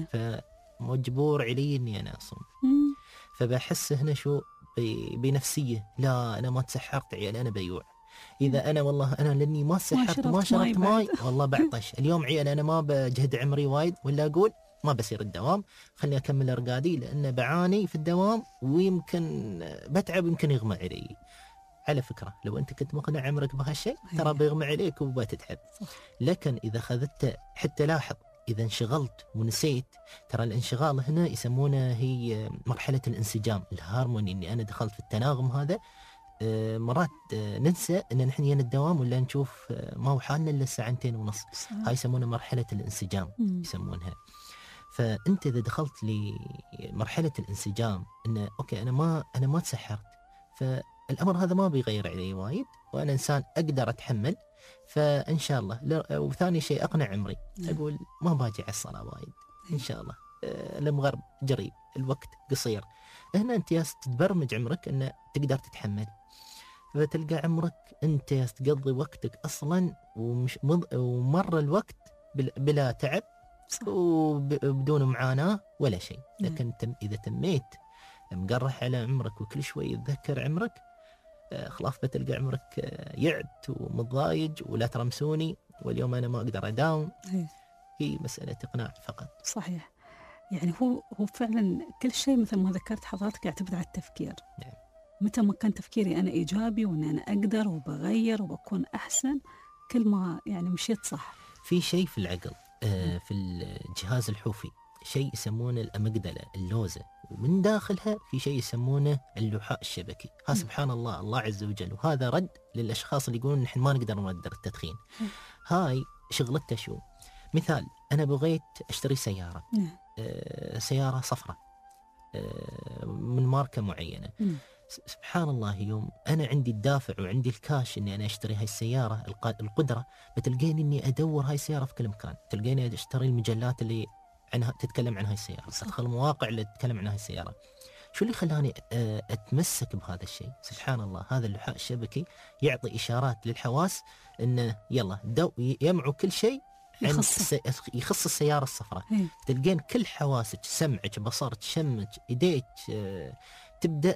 فمجبور علي إني أنا أصوم. فبحس هنا شو بنفسية، لا أنا ما تسحرت عيال أنا بيوع. إذا أنا والله أنا لأني ما سحرت ما شربت ماي والله بعطش اليوم عيال، أنا ما بجهد عمري وايد، ولا أقول ما بصير الدوام، خلني أكمل أرقادي، لأن بعاني في الدوام ويمكن بتعب ويمكن يغمى علي. على فكرة لو أنت كنت مقنع عمرك بهالشيء ترى بيغمى عليك وبتتعب. لكن إذا خذت، حتى لاحظ إذا انشغلت ونسيت، ترى الانشغال هنا يسمونه هي مرحلة الانسجام، الهارموني، إني أنا دخلت في التناغم هذا. مرات ننسى ان نحن ين الدوام ولا نشوف ما هو حالنا الا ساعتين ونص. هاي يسمونها مرحله الانسجام مم. يسمونها. فانت اذا دخلت لمرحله الانسجام ان اوكي انا ما انا ما تسحرت، فالامر هذا ما بيغير علي وايد، وانا انسان اقدر اتحمل، فان شاء الله. وثاني شيء اقنع عمري، اقول ما باجي على الصلاه وايد ان شاء الله، المغرب قريب، الوقت قصير. هنا انت ياس تبرمج عمرك ان تقدر تتحمل، فتلقى عمرك انت ياس تقضي وقتك اصلا ومش مض... ومر الوقت بلا تعب وبدون معاناة ولا شيء. لكن تم اذا تميت مقرح على عمرك وكل شوي تذكر عمرك، آه خلاص بتلقى عمرك آه يعت ومتضايج ولا ترمسوني واليوم انا ما اقدر اداوم. هي مسألة اقناع فقط. صحيح. يعني هو هو فعلا كل شيء مثل ما ذكرت حضرتك يعتمد على التفكير. نعم. متى ما كان تفكيري أنا إيجابي وأن أنا أقدر وبغير وبكون أحسن، كل ما يعني مشيت صح. في شيء في العقل آه في الجهاز الحوفي شيء يسمونه الأمجدلة، اللوزة، ومن داخلها في شيء يسمونه اللحاء الشبكي. ها سبحان الله، الله عز وجل. وهذا رد للأشخاص اللي يقولون نحن ما نقدر نقدر التدخين. هاي شغلته شو؟ مثال أنا بغيت أشتري سيارة، آه سيارة صفراء آه من ماركة معينة. م. سبحان الله، يوم أنا عندي الدافع وعندي الكاش إني أنا أشتري هاي السيارة، القدرة، بتلقيني إني أدور هاي السيارة في كل مكان. تلقيني أشتري المجلات اللي عنها تتكلم عن هاي السيارة، أدخل المواقع اللي تتكلم عن هاي السيارة. شو اللي خلاني أتمسك بهذا الشيء؟ سبحان الله، هذا اللحاء الشبكي يعطي إشارات للحواس إنه يلا دو يمعوا كل شيء يخص يخص السيارة الصفراء. تلقين كل حواسك، سمعك، بصرك، شمك، إيديك، تبدأ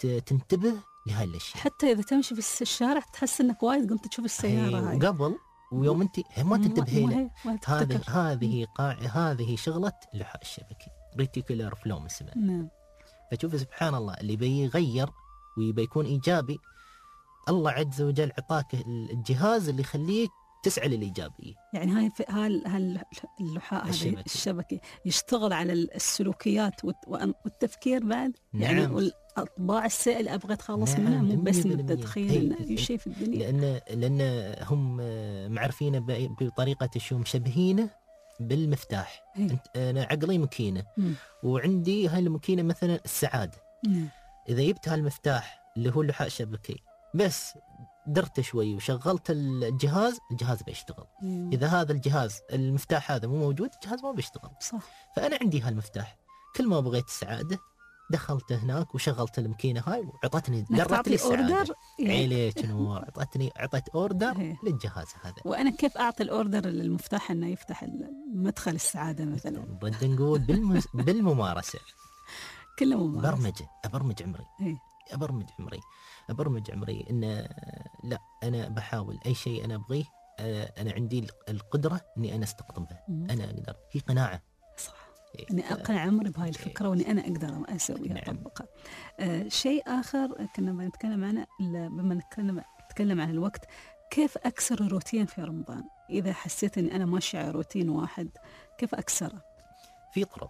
تنتبه لهاي الأشياء. حتى إذا تمشي في الشارع تحس إنك وايد قمت تشوف السيارة هاي. وقبل ويوم انت ما تنتبهي له. ما هذه هذه قاع هذه شغله اللحاء الشبكي ريتيكولار فلو اسمه. نعم. فشوف سبحان الله اللي بيغير وبيكون ايجابي الله عز وجل عطاك الجهاز اللي يخليك تسعى للايجابيه. يعني هاي هاي اللحاء هذا الشبكي يشتغل على السلوكيات والتفكير بعد. نعم. يعني والاطباع السيئه اللي ابغى اتخلص نعم. منها، مو بس من التدخين، اي شيء في الدنيا. لان لان هم معرفين بطريقه شو مشبهينه بالمفتاح. انت انا عقلي مكينه م. وعندي هاي المكينه مثلا السعاده. م. اذا جبت هالمفتاح اللي هو اللحاء الشبكي بس درت شوي وشغلت الجهاز، الجهاز بيشتغل. مم. إذا هذا الجهاز المفتاح هذا مو موجود، الجهاز ما بيشتغل. صح. فأنا عندي هالمفتاح، كل ما بغيت السعادة دخلته هناك وشغلت الماكينة هاي وعطتني درت لي السعادة. عليك نور، عطتني عطيت أوردر للجهاز هذا. وأنا كيف أعطي الأوردر للمفتاح إنه يفتح مدخل السعادة مثلا؟ بدنا نقول بالمس... بالممارسة. كله ممارسة. برمجة، أبرمج عمري. هي. أبرمج عمري. أبرمج عمري إن لا أنا بحاول أي شيء أنا أبغيه، أنا عندي القدرة إني أنا أستقطبه. مم. أنا أقدر. هي قناعة. صح. إيه. إني أقنع عمري بهاي الفكرة وإني أنا أقدر أسويها. نعم. أطبقها. آه شيء آخر كنا بنتكلم عنه بما نتكلم نتكلم عن الوقت، كيف أكسر الروتين في رمضان؟ إذا حسيت إني أنا ماشي على روتين واحد كيف أكسره؟ في طرق،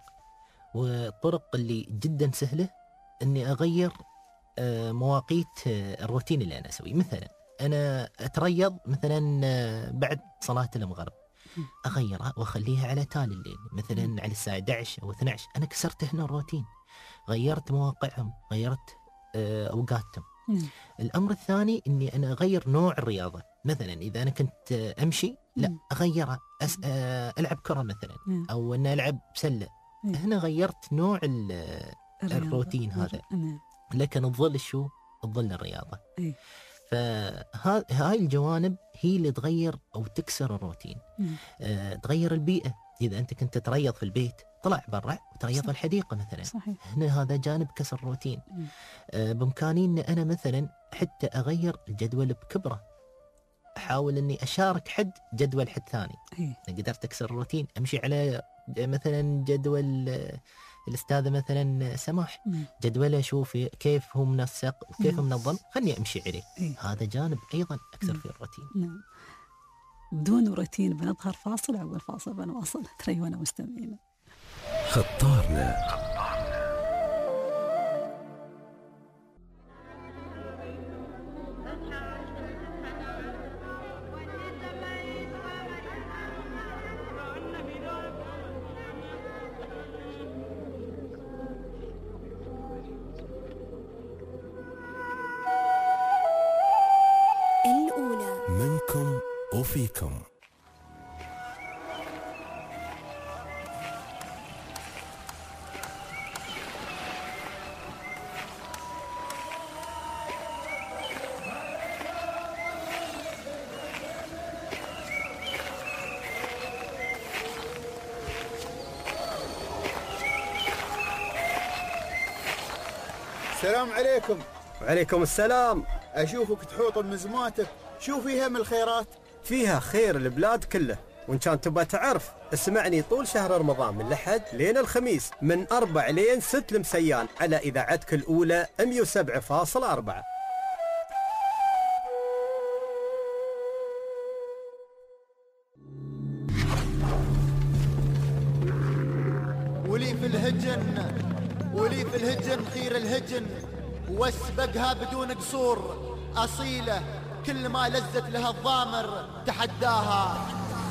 والطرق اللي جدا سهلة إني أغير مواقيت الروتين اللي أنا أسويه. مثلا أنا أتريض مثلا بعد صلاة المغرب، أغيرها وأخليها على تالي الليل، مثلا على الساعة إحدى عشر أو اثنتي عشرة. أنا كسرت هنا الروتين، غيرت مواقعهم، غيرت أوقاتهم. الأمر الثاني إني أنا أغير نوع الرياضة. مثلا إذا أنا كنت أمشي، لا أغيرها أس... ألعب كرة مثلا، أو أن ألعب سلة. هنا غيرت نوع الروتين هذا، لكن الظل شو؟ الظل الرياضة. إيه؟ فهاي الجوانب هي اللي تغير أو تكسر الروتين. آه، تغير البيئة. إذا أنت كنت تريض في البيت، طلع برا وتريض في الحديقة مثلا. صحيح. هنا هذا جانب كسر الروتين. آه، بإمكاني أن أنا مثلا حتى أغير الجدول بكبرة، أحاول أني أشارك حد جدول حد ثاني. إيه؟ قدرت أكسر الروتين، أمشي على مثلا جدول الأستاذة مثلا سماح، جدوله أشوف كيف هو منسق وكيف منظم، خلني أمشي عليه. إيه؟ هذا جانب أيضا أكثر في الروتين. نعم. بدون روتين بنظهر فاصل، أول فاصل بنواصل. تريونا مستمعينا. خطارنا. منكم وفيكم. السلام عليكم. وعليكم السلام. أشوفك تحوط بمزماتك، شو فيها من الخيرات؟ فيها خير البلاد كله، وإن كان تبغى تعرف اسمعني طول شهر رمضان من الأحد لين الخميس من أربع لين ست المسيان على إذاعتك الأولى مية وسبعة فاصلة أربعة. ولي في الهجن ولي في الهجن خير الهجن، واسبقها بدون قصور أصيلة، كل ما لزت لها الضامر تحداها.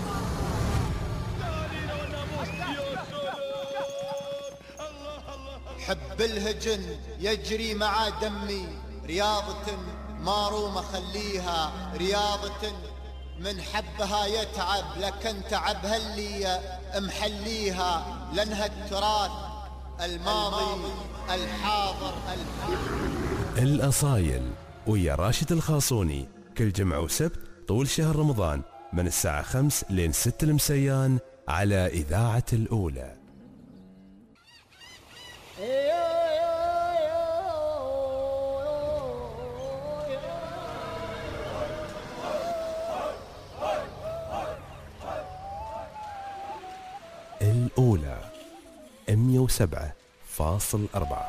حب الهجن يجري مع دمي، رياضة مارومة خليها، رياضة من حبها يتعب، لكن تعبها اللي محليها، لأنها التراث الماضي الحاضر الحاضر. الأصايل ويا راشد الخاصوني كل جمعة وسبت طول شهر رمضان من الساعة خمس لين ست المسيان على إذاعة الأولى. الأولى مية وسبعة فاصل أربعة.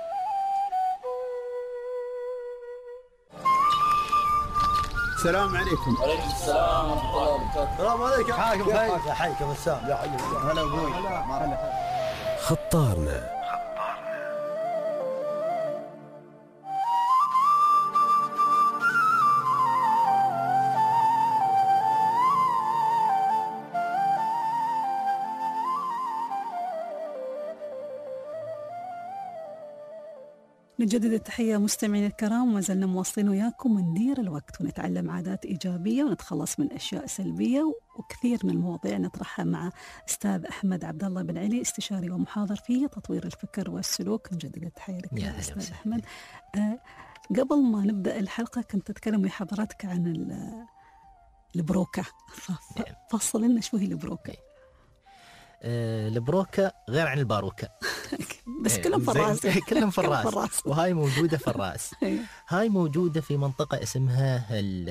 السلام عليكم. وعليكم السلام ورحمة الله وبركاته. السلام عليكم. حاكم يا حيكم السلام. يا حي هلا ابوي. خطارنا. نجدد التحية مستمعين الكرام، وما زلنا مواصلين وياكم وندير الوقت ونتعلم عادات إيجابية ونتخلص من أشياء سلبية، وكثير من المواضيع نطرحها مع أستاذ أحمد عبد الله بن علي، استشاري ومحاضر في تطوير الفكر والسلوك. نجدد التحية لك يا أستاذ أحمد. آه قبل ما نبدأ الحلقة كنت أتكلم ويا حضراتك عن البروكة، فصل لنا شو هي البروكة. آه البروكة غير عن الباروكة بس كلهم في الراس. كلهم في الراس، وهاي موجودة في الراس. هاي موجودة في منطقة اسمها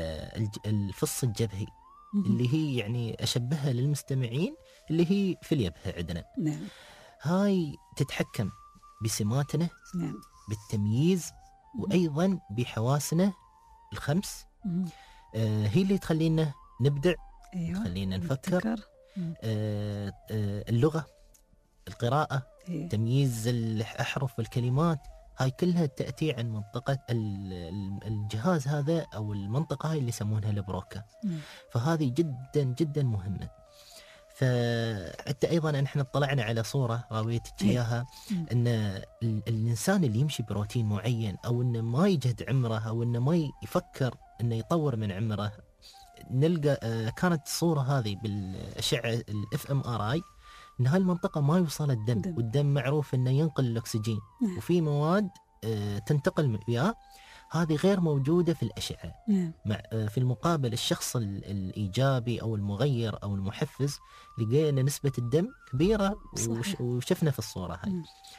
الفص الجبهي، اللي هي يعني أشبهها للمستمعين اللي هي في اليبهة عندنا. نعم. هاي تتحكم بسماتنا، نعم، بالتمييز، وأيضا بحواسنا الخمس. آه هي اللي تخلينا نبدع، أيوة، تخلينا نفكر. آه آه اللغة، القراءة، إيه؟ تمييز الأحرف والكلمات، هاي كلها تأتي عن منطقة الجهاز هذا أو المنطقة هاي اللي يسمونها البروكة. مم. فهذه جدا جدا مهمة. فحتى أيضا نحن اطلعنا على صورة راويتك إياها، أن الإنسان اللي يمشي بروتين معين، أو أنه ما يجهد عمره، أو أنه ما يفكر أنه يطور من عمره، نلقى كانت الصورة هذه بالأشعة الاف ام ار اي ان هاي المنطقة ما يوصل الدم، دم. والدم معروف انه ينقل الاكسجين، نعم. وفي مواد تنتقل وياه، هذه غير موجودة في الأشعة. نعم. مع في المقابل الشخص الإيجابي أو المغير أو المحفز لقينا نسبة الدم كبيرة، وش وشفنا في الصورة هاي.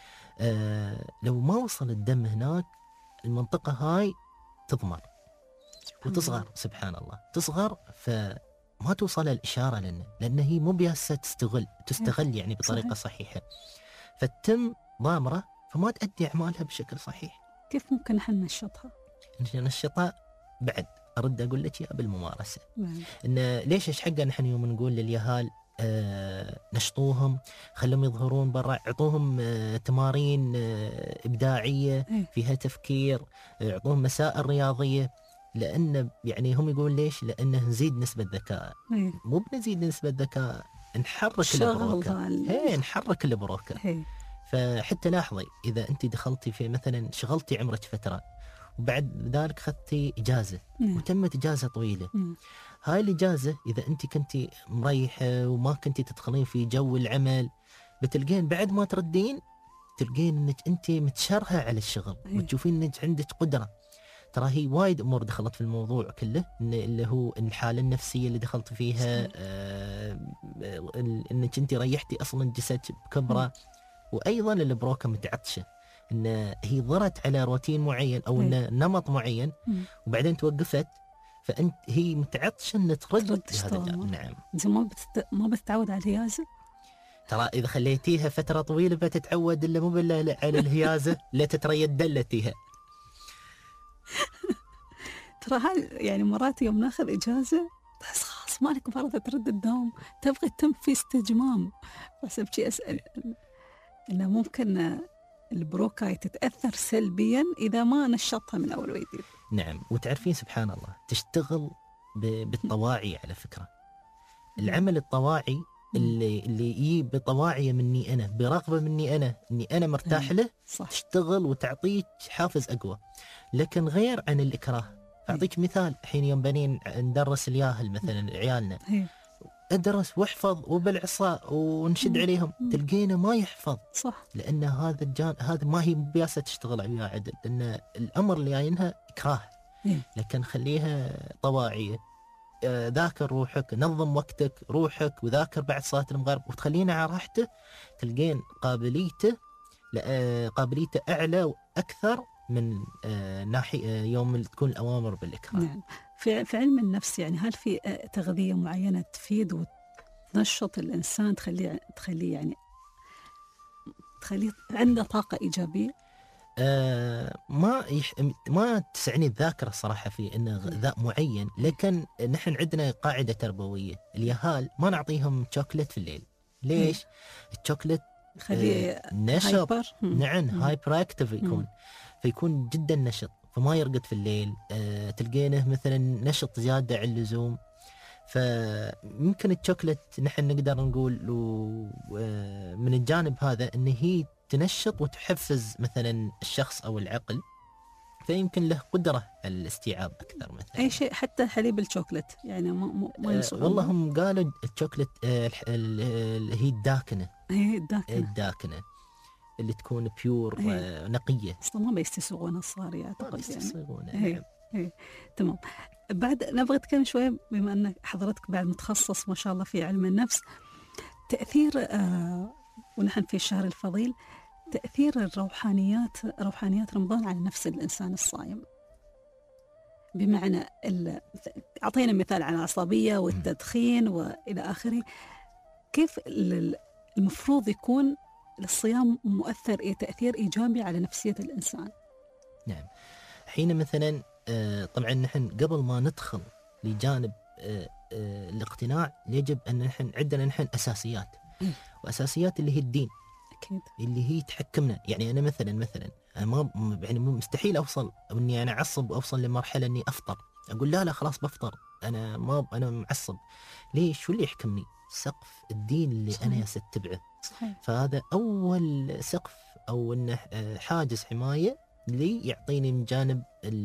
آه لو ما وصل الدم هناك، المنطقة هاي تضمر وتصغر. سبحان الله، تصغر فما توصل الإشارة لنا، لأن هي مو بياسة تستغل تستغل يعني بطريقة صحيحة، فتتم ضامرة، فما تؤدي أعمالها بشكل صحيح. كيف ممكن نحن ننشطها؟ ننشطها بعد أرد أقول لك يا بالممارسة. مم. إن ليش إيش حقا نحن يوم نقول لليهال آه نشطوهم، خلهم يظهرون برا، اعطوهم آه تمارين آه إبداعية فيها تفكير، اعطوهم مسائل رياضية، لأن يعني هم يقول ليش؟ لأنه نزيد نسبة ذكاء. مو بنزيد نسبة ذكاء، نحرك البروكة. هي نحرك البروكة. هي. فحتى لاحظي إذا أنت دخلتي في مثلا شغلتي عمرك فترة، وبعد ذلك خذتي إجازة، مم. وتمت إجازة طويلة، مم. هاي الإجازة إذا أنت كنتي مريحة وما كنتي تدخلين في جو العمل، بتلقين بعد ما تردين تلقين أنك أنت متشرهة على الشغل، أيه. وتشوفين أنك عندك قدرة. ترى هي وايد أمور دخلت في الموضوع كله، إن اللي هو الحالة النفسية اللي دخلت فيها، آه إنك أنت ريحتي أصلا جسدك بكبرة، وأيضا البروكة متعطشة، إن هي ضرت على روتين معين أو إن نمط معين، وبعدين توقفت، فأنت هي متعطشة إن ترد هذا. نعم. زي ما بتت... ما بتتعود على الهيازة. ترى إذا خليتيها فترة طويلة بتتعود، إلا مو بالله على الهيازة لا تتريد دلتيها. ترى هاي يعني مرات يوم ناخذ إجازة تحس خلاص مالك فرضة ترد الدوام، تبغي تم في استجمام. بس أبشي أسأل إنه ممكن البروكاي تتأثر سلبيا إذا ما نشطها من أول وجديد. نعم. وتعرفين سبحان الله تشتغل بالطواعي على فكرة. العمل الطواعي اللي اللي يجي بطواعية مني أنا، برغبة مني أنا، إني أنا مرتاح له، صح. تشتغل وتعطيك حافز أقوى. لكن غير عن الإكراه. أعطيك مثال، حين يوم بنين ندرس الياهل مثلا عيالنا، ادرس واحفظ وبالعصا ونشد عليهم، تلقينا ما يحفظ. صح. لأن هذا الجان هذا ما هي بياسة تشتغل عليها عدل، لأن الأمر اللي جاينها إكراه. لكن خليها طواعية. ذاكر روحك، نظم وقتك، روحك وذاكر بعد صلاة المغرب، وتخلينا على راحته، تلقين قابليته قابليته أعلى وأكثر من ناحية يوم تكون الأوامر بالإكراه. نعم. في في علم النفس يعني هل في تغذية معينة تفيد تنشط الإنسان، تخليه تخليه يعني تخليه عنده طاقة إيجابية. آه ما يح... ما تسعني الذاكرة صراحة في إنه غذاء معين، لكن نحن عندنا قاعدة تربوية، اليهال ما نعطيهم شوكلت في الليل. ليش؟ الشوكلت خليه آه نشط، نعم هايبر اكتيف يكون، فيكون جدا نشط، فما يرقد في الليل. آه تلقينه مثلا نشط زيادة عن اللزوم. فممكن الشوكلت نحن نقدر نقول من الجانب هذا ان هي تنشط وتحفز مثلا الشخص او العقل، فيمكن له قدرة على الاستيعاب اكثر. مثلا اي شيء، حتى حليب الشوكلت يعني ما ما آه والله هم قالوا الشوكلت آه هي الداكنة، هي الداكنة الداكنة اللي تكون بيور آه نقية. اصلا ما بيستسوغون الصار اعتقد يعني. نعم. هي. تمام. بعد نبغى نتكلم شوية بما أن حضرتك بعد متخصص ما شاء الله في علم النفس، تأثير آه ونحن في الشهر الفضيل، تأثير الروحانيات روحانيات رمضان على نفس الإنسان الصائم. بمعنى أعطينا مثال عن العصبية والتدخين وإلى آخره، كيف المفروض يكون الصيام مؤثر تأثير إيجابي على نفسية الإنسان؟ نعم. حين مثلا آه طبعا نحن قبل ما ندخل لجانب آه آه الاقتناع يجب أن نحن عندنا نحن أساسيات، وأساسيات اللي هي الدين أكيد، اللي هي تحكمنا. يعني أنا مثلا مثلا أنا ما يعني مستحيل أوصل إني أنا أعصب وأوصل لمرحلة إني أفطر أقول لا لا خلاص بفطر، أنا ما أنا معصب. ليش؟ شو اللي يحكمني؟ سقف الدين اللي صحيح. أنا أتبعه. فهذا أول سقف أو إنه حاجز حماية اللي يعطيني من جانب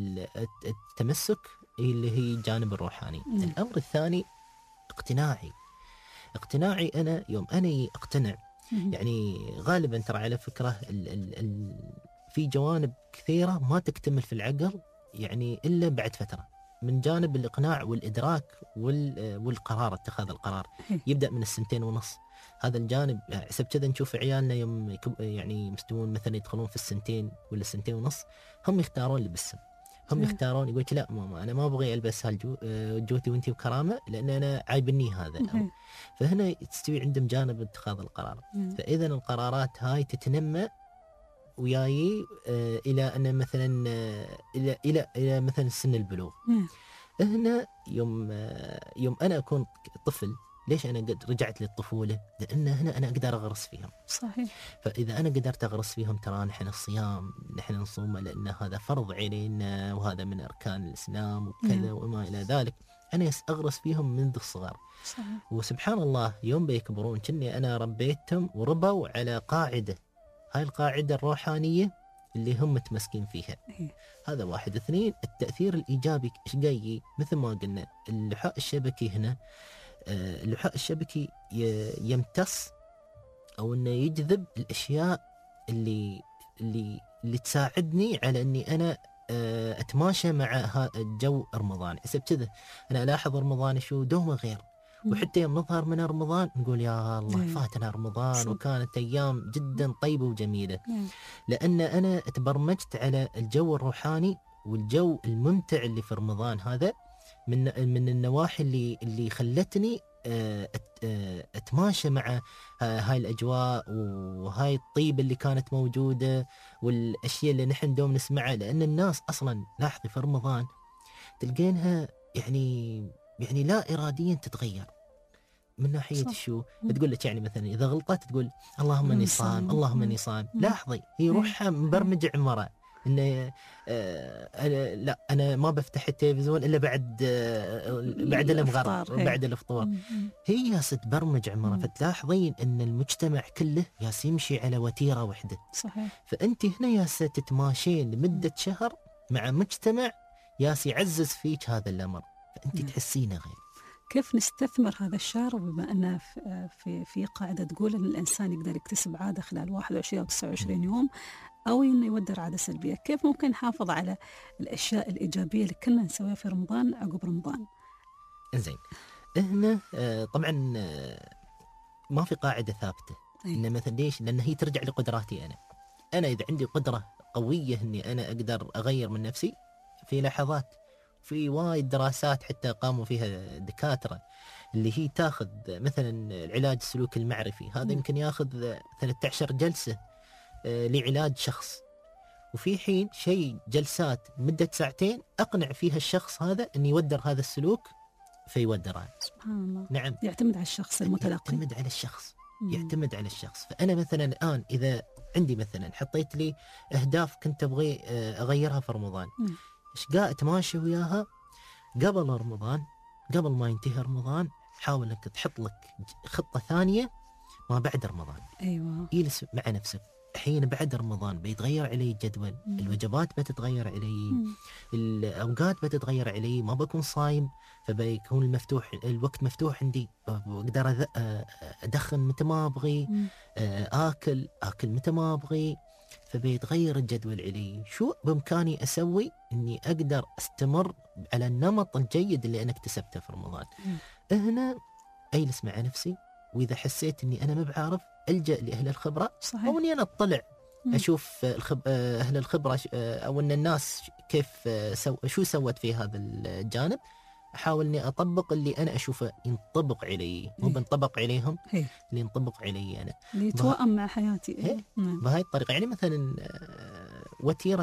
التمسك اللي هي جانب الروحاني. م. الأمر الثاني اقتناعي. اقتناعي أنا يوم أنا أقتنع م. يعني غالبا ترى على فكرة ال ال ال في جوانب كثيرة ما تكتمل في العقل يعني إلا بعد فترة، من جانب الإقناع والإدراك والقرار، اتخاذ القرار يبدأ من السنتين ونص. هذا الجانب حسب كذا نشوف عيالنا يوم يعني يمستوون مثلا يدخلون في السنتين ولا السنتين ونص، هم يختارون لبسهم، هم يختارون يقول لا ماما أنا ما أبغي ألبس هالجوتي وأنتي بكرامة لأن أنا عايبني هذا. فهنا تستوي عندهم جانب اتخاذ القرار. فإذا القرارات هاي تتنمى وياي آه إلى أن مثلا آه إلى إلى إلى مثلا سن البلوغ. هنا يوم آه يوم أنا أكون طفل، ليش أنا قد رجعت للطفولة؟ لأن هنا أنا أقدر أغرس فيهم. صحيح. فإذا أنا قدرت أغرس فيهم ترى نحن الصيام نحن نصوم لأن هذا فرض علينا وهذا من أركان الإسلام وكذا وما إلى ذلك، أنا أغرس فيهم منذ الصغر. صحيح. وسبحان الله يوم بيكبرون كني أنا ربيتهم وربوا على قاعدة، هاي القاعدة الروحانية اللي هم متمسكين فيها. إيه. هذا واحد. اثنين التأثير الإيجابي إيش جاي؟ مثل ما قلنا اللحاء الشبكي هنا آه اللحاء الشبكي يمتص أو إنه يجذب الأشياء اللي اللي اللي تساعدني على إني أنا آه أتماشى مع الجو رمضان. حسب كذا أنا ألاحظ رمضان شو دومه غير، وحتى يوم نظهر من رمضان نقول يا الله فاتنا رمضان صح. وكانت أيام جدا طيبة وجميلة. مم. لأن أنا تبرمجت على الجو الروحاني والجو الممتع اللي في رمضان هذا، من من النواحي اللي اللي خلتني أتماشى مع هاي الأجواء وهاي الطيبة اللي كانت موجودة والأشياء اللي نحن دوم نسمعها. لأن الناس أصلا لاحظي في رمضان تلقينها يعني يعني لا إراديا تتغير من ناحية صح. شو تقول لك يعني مثلا إذا غلطت تقول اللهم اني صائم اللهم اني صائم. لاحظي هي روحها مبرمجة عمرها إنه آه لا أنا ما بفتح التلفزيون إلا بعد آه بعد المغرب بعد الإفطار. هي ياس تبرمج عمرها. فتلاحظين إن المجتمع كله ياس يمشي على وتيرة واحدة. صحيح. فأنت هنا ياس تتماشين لمدة شهر مع مجتمع ياس يعزز فيك هذا الأمر، فأنت تحسينه غير. كيف نستثمر هذا الشهر بما أن في في قاعدة تقول أن الإنسان يقدر يكتسب عادة خلال واحد وعشرين أو تسعة وعشرين يوم أو إنه يودر عادة سلبية؟ كيف ممكن نحافظ على الأشياء الإيجابية اللي كنا نسويها في رمضان عقب رمضان؟ إنزين هنا آه طبعا آه ما في قاعدة ثابتة. إن مثلا ليش؟ لأن هي ترجع لقدراتي أنا. أنا إذا عندي قدرة قوية إني أنا أقدر أغير من نفسي في لحظات، في وايد دراسات حتى قاموا فيها دكاترة، اللي هي تاخذ مثلا العلاج السلوكي المعرفي، هذا يمكن ياخذ ثلاثة عشر جلسة آه لعلاج شخص، وفي حين شيء جلسات مدة ساعتين أقنع فيها الشخص هذا أن يودر هذا السلوك فيودره. سبحان الله. نعم، يعتمد على الشخص المتلقي. يعتمد على الشخص يعتمد على الشخص. فأنا مثلا الآن إذا عندي مثلا حطيت لي أهداف كنت أبغي أغيرها في رمضان، إيش قاعد أتماشى وياها قبل رمضان، قبل ما ينتهي رمضان حاول أنك تحط لك خطة ثانية ما بعد رمضان. أيوة. يجلس مع نفسك، الحين بعد رمضان بيتغير علي الجدول، مم. الوجبات بتتغير علي، مم. الأوقات بتتغير علي، ما بكون صايم فبيكون المفتوح الوقت مفتوح عندي، بقدر أدخن متى ما أبغي، آكل آكل متى ما أبغي، فبيتغير الجدول علي. شو بإمكاني أسوي إني أقدر أستمر على النمط الجيد اللي أنا اكتسبته في رمضان؟ مم. هنا أجلس مع نفسي، وإذا حسيت إني أنا ما بعرف ألجأ لأهل الخبرة. صحيح. أو إني أنا أطلع مم. أشوف الخب... أهل الخبرة أو أن الناس كيف سو... شو سوت في هذا الجانب، أحاول إني أطبق اللي أنا أشوفه ينطبق علي، مو بنطبق عليهم، هي. اللي ينطبق علي أنا، اللي يتوائم مع حياتي بهاي الطريقة. يعني مثلا وتيرة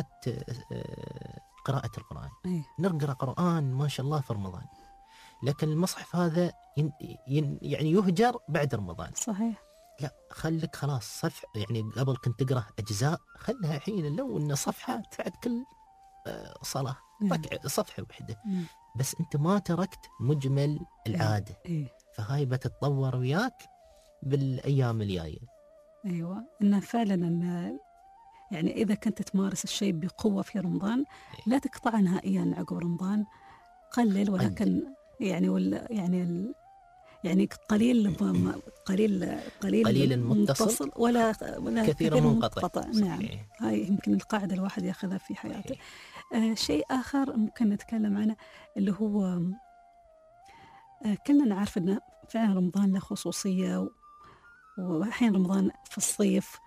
قراءة القرآن، هي. نقرأ قرآن ما شاء الله في رمضان، لكن المصحف هذا ين... ين... يعني يهجر بعد رمضان. صحيح. لا، خلك خلاص صفح، يعني قبل كنت تقرأ أجزاء، خلها الحين لو إن صفحة بعد كل صلاة ركعة صفحة واحدة، مم. بس أنت ما تركت مجمل العادة. إيه. فهاي بتتطور وياك بالأيام الجاية. أيوة، إنه فعلا إن يعني إذا كنت تمارس الشيء بقوة في رمضان، إيه. لا تقطع نهائيا عقب رمضان، قلل، ولكن يعني ولا يعني ال يعني قليل قليل قليل قليل متصل ولا ولا كثير, كثير منقطع. نعم، هاي يمكن القاعدة الواحد ياخذها في حياته. آه شيء آخر ممكن نتكلم عنه اللي هو آه كلنا نعرف أن فعلا رمضان له خصوصية، وأحيان رمضان في الصيف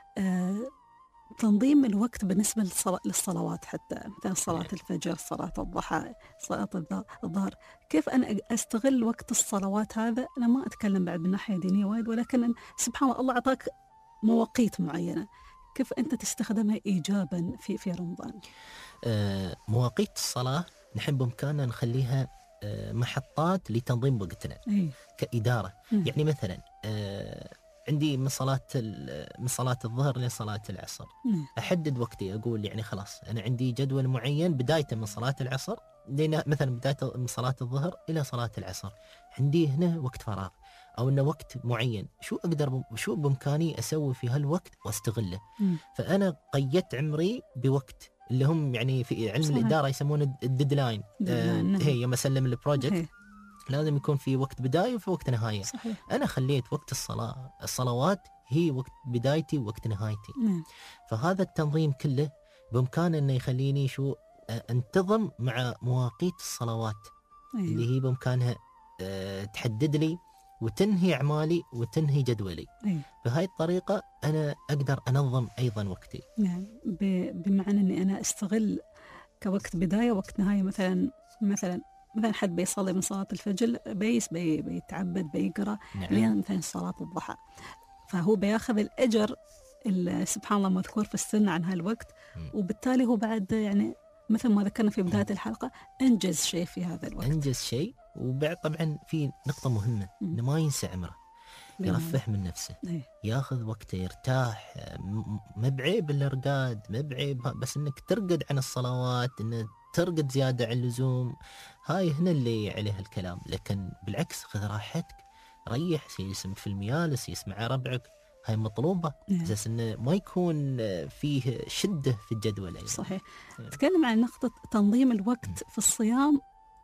آه تنظيم الوقت بالنسبة للصلوات، حتى مثلا صلاة الفجر، صلاة الضحى، صلاة الظهر، كيف أنا أستغل وقت الصلوات هذا؟ أنا ما أتكلم بعد من ناحية دينية وايد، ولكن سبحان الله أعطاك مواقيت معينة، كيف أنت تستخدمها إيجابا في في رمضان؟ آه مواقيت الصلاة نحن بإمكاننا نخليها آه محطات لتنظيم وقتنا. أيه؟ كإدارة. م. يعني مثلا آه عندي من صلاة من صلاة الظهر لصلاة العصر، مم. أحدد وقتي، أقول يعني خلاص أنا عندي جدول معين بدايته من صلاة العصر لين مثلا بداية من صلاة الظهر إلى صلاة العصر، عندي هنا وقت فراغ أو إنه وقت معين، شو أقدر شو بإمكاني أسوي في هالوقت وأستغله. مم. فأنا قيدت عمري بوقت اللي هم يعني في علم صحيح. الإدارة يسمونه الديدلاين. آه هي يوم أسلم البروجكت لازم يكون في وقت بداية وفي وقت نهاية. صحيح. أنا خليت وقت الصلاة الصلوات هي وقت بدايتي ووقت نهايتي. مم. فهذا التنظيم كله بإمكانه أنه يخليني شو أنتظم مع مواقيت الصلوات. أيوه. اللي هي بإمكانها أه تحدد لي وتنهي أعمالي وتنهي جدولي. أيوه. بهاي الطريقة أنا أقدر أنظم أيضا وقتي. نعم، بمعنى أني أنا أستغل كوقت بداية ووقت نهاية. مثلا مثلا مثلا حد بيصلي من صلاة الفجر بيس بي بيتعبد بيقرأ، نعم. لين مثلا صلاة الضحى، فهو بياخذ الأجر سبحان الله مذكور في السنة عن هالوقت، م. وبالتالي هو بعد يعني مثل ما ذكرنا في بداية الحلقة أنجز شيء في هذا الوقت، أنجز شيء. وبعد طبعا في نقطة مهمة، إنه ما ينسى عمره، يرفه من نفسه، أيه. ياخذ وقته يرتاح، ما بعيب الارقاد، ما بعيب، بس انك ترقد عن الصلوات، انك ترقد زيادة عن اللزوم، هاي هنا اللي عليها الكلام. لكن بالعكس خذ راحتك، ريح، سيسم في الميالس، يسمع ربعك، هاي مطلوبة، أساس إنه ما يكون فيه شدة في الجدول أيضا. صحيح. تكلم عن نقطة تنظيم الوقت م. في الصيام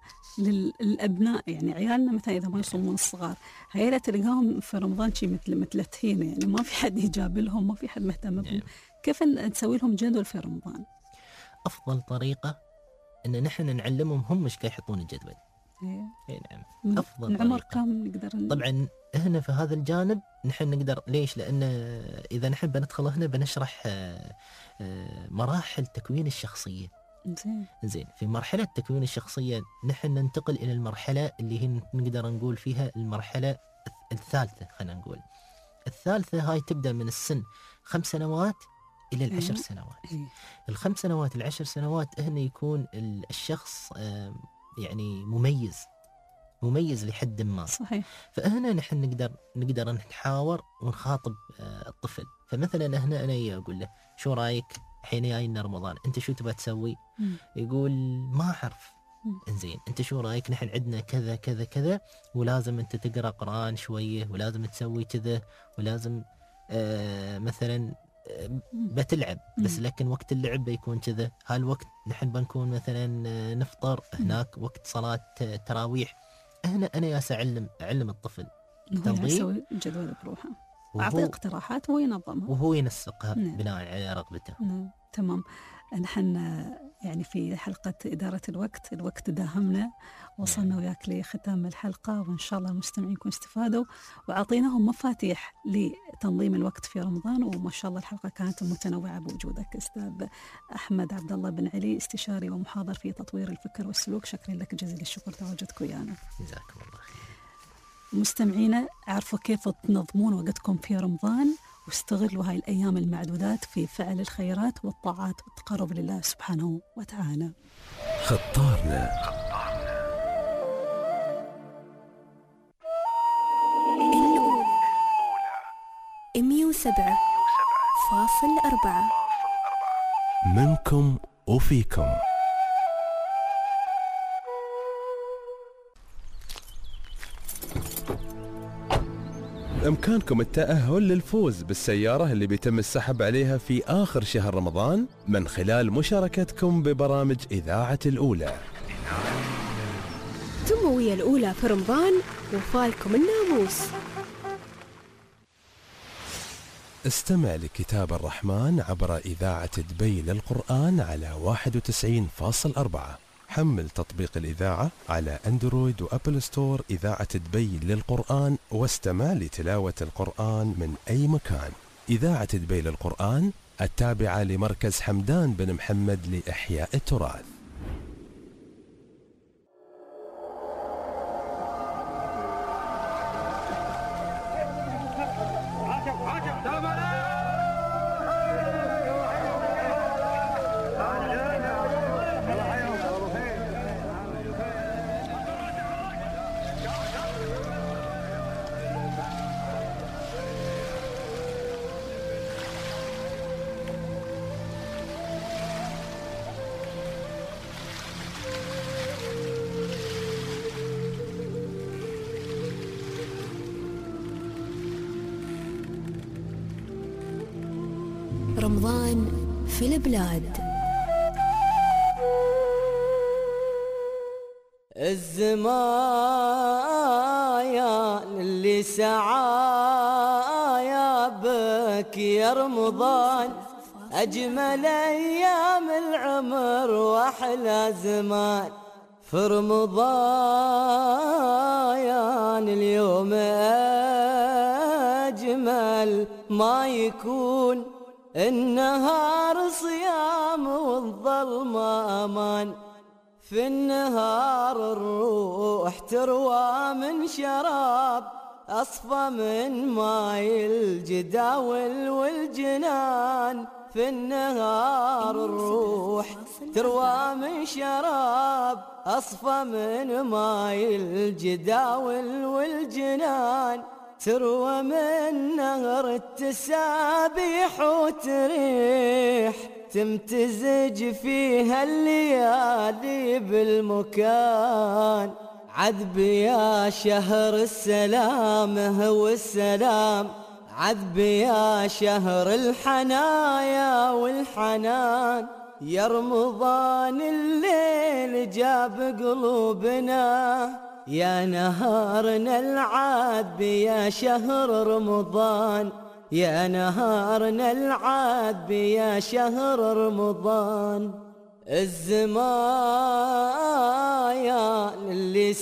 للأبناء، يعني عيالنا مثلا إذا ما يصومون الصغار، هيلا تلقاهم في رمضان شيء مثل مثل تهين، يعني ما في حد يجاب لهم، ما في حد مهتم بهم. كيف نسوي لهم جدول في رمضان؟ أفضل طريقة إن نحن نعلمهم هم مش كي يحطون الجدول. إيه نعم. أفضل من عمر كم نقدر طبعا هنا في هذا الجانب نحن نقدر، ليش؟ لأن إذا نحن بندخل هنا بنشرح مراحل تكوين الشخصية. زين زين في مرحلة تكوين الشخصية نحن ننتقل إلى المرحلة اللي هي نقدر نقول فيها المرحلة الثالثة. خلينا نقول الثالثة هاي تبدأ من السن خمس سنوات إلى العشر سنوات. الخمس سنوات العشر سنوات هنا يكون الشخص يعني مميز مميز لحد ما. صحيح. فهنا نحن نقدر نقدر نحاور ونخاطب الطفل. فمثلا هنا أنا أقول له شو رأيك الحين جاينا رمضان، أنت شو تبغى تسوي؟ مم. يقول ما أعرف. إنزين أنت شو رأيك، نحن عندنا كذا كذا كذا ولازم أنت تقرأ قرآن شوية ولازم تسوي كذا ولازم آه مثلا آه بتلعب بس لكن وقت اللعب بيكون كذا، هالوقت نحن بنكون مثلا آه نفطر هناك وقت صلاة آه تراويح. هنا أنا ياس أعلم أعلم الطفل تنظيم، يسوي جدول بروحه، أعطيه اقتراحات وهو ينظمها وهو ينسقها. نعم. بناء على رغبته. نعم. تمام. نحن يعني في حلقة إدارة الوقت، الوقت داهمنا، وصلنا وياك لختام الحلقة، وإن شاء الله المستمعين يكونوا استفادوا وعطيناهم مفاتيح لتنظيم الوقت في رمضان. وما شاء الله الحلقة كانت متنوعة بوجودك أستاذ أحمد عبد الله بن علي، استشاري ومحاضر في تطوير الفكر والسلوك. شكرا لك جزيل الشكر تواجدك ويانا. جزاكم الله خير. مستمعينا، عرفوا كيف تنظمون وقتكم في رمضان واستغلوا هاي الأيام المعدودات في فعل الخيرات والطاعات والتقرب لله سبحانه وتعالى. خطارنا الأولى مية وسبعة فاصل أربعة منكم وفيكم. بإمكانكم التأهل للفوز بالسيارة اللي بيتم السحب عليها في آخر شهر رمضان من خلال مشاركتكم ببرامج إذاعة الأولى. تموية الأولى في رمضان وفالكم الناموس. استمع لكتاب الرحمن عبر إذاعة دبي للقرآن على واحد وتسعين فاصل أربعة. حمل تطبيق الإذاعة على أندرويد وأبل ستور إذاعة دبي للقرآن واستمع لتلاوة القرآن من أي مكان. إذاعة دبي للقرآن التابعة لمركز حمدان بن محمد لإحياء التراث. رمضان في البلاد. الزمايا اللي سعايا بك يا رمضان، أجمل أيام العمر وأحلى زمان. في رمضان اليوم أجمل ما يكون، النهار صيام والظلمة أمان. في النهار الروح تروى من شراب، أصفى من ماي الجداول والجنان. في النهار الروح تروى من شراب، أصفى من ماي الجداول والجنان. تروى من نهر التسابيح وتريح، تمتزج فيها الليالي بالمكان. عذب يا شهر السلام هو السلام، عذب يا شهر الحنايا والحنان. يا رمضان الليل جاب قلوبنا، يا نهارنا العذب يا شهر رمضان. يا نهارنا العذب يا شهر رمضان. الزمايا اللي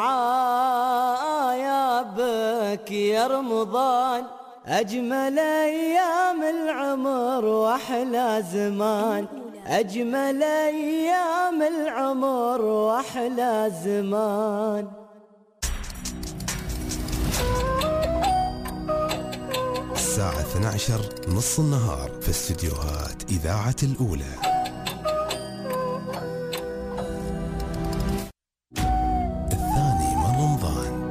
سعايا بك يا رمضان، أجمل أيام العمر وأحلى زمان. أجمل أيام العمر وأحلى زمان. الساعة اثنتي عشرة نص النهار في استديوهات إذاعة الأولى. الثاني من رمضان.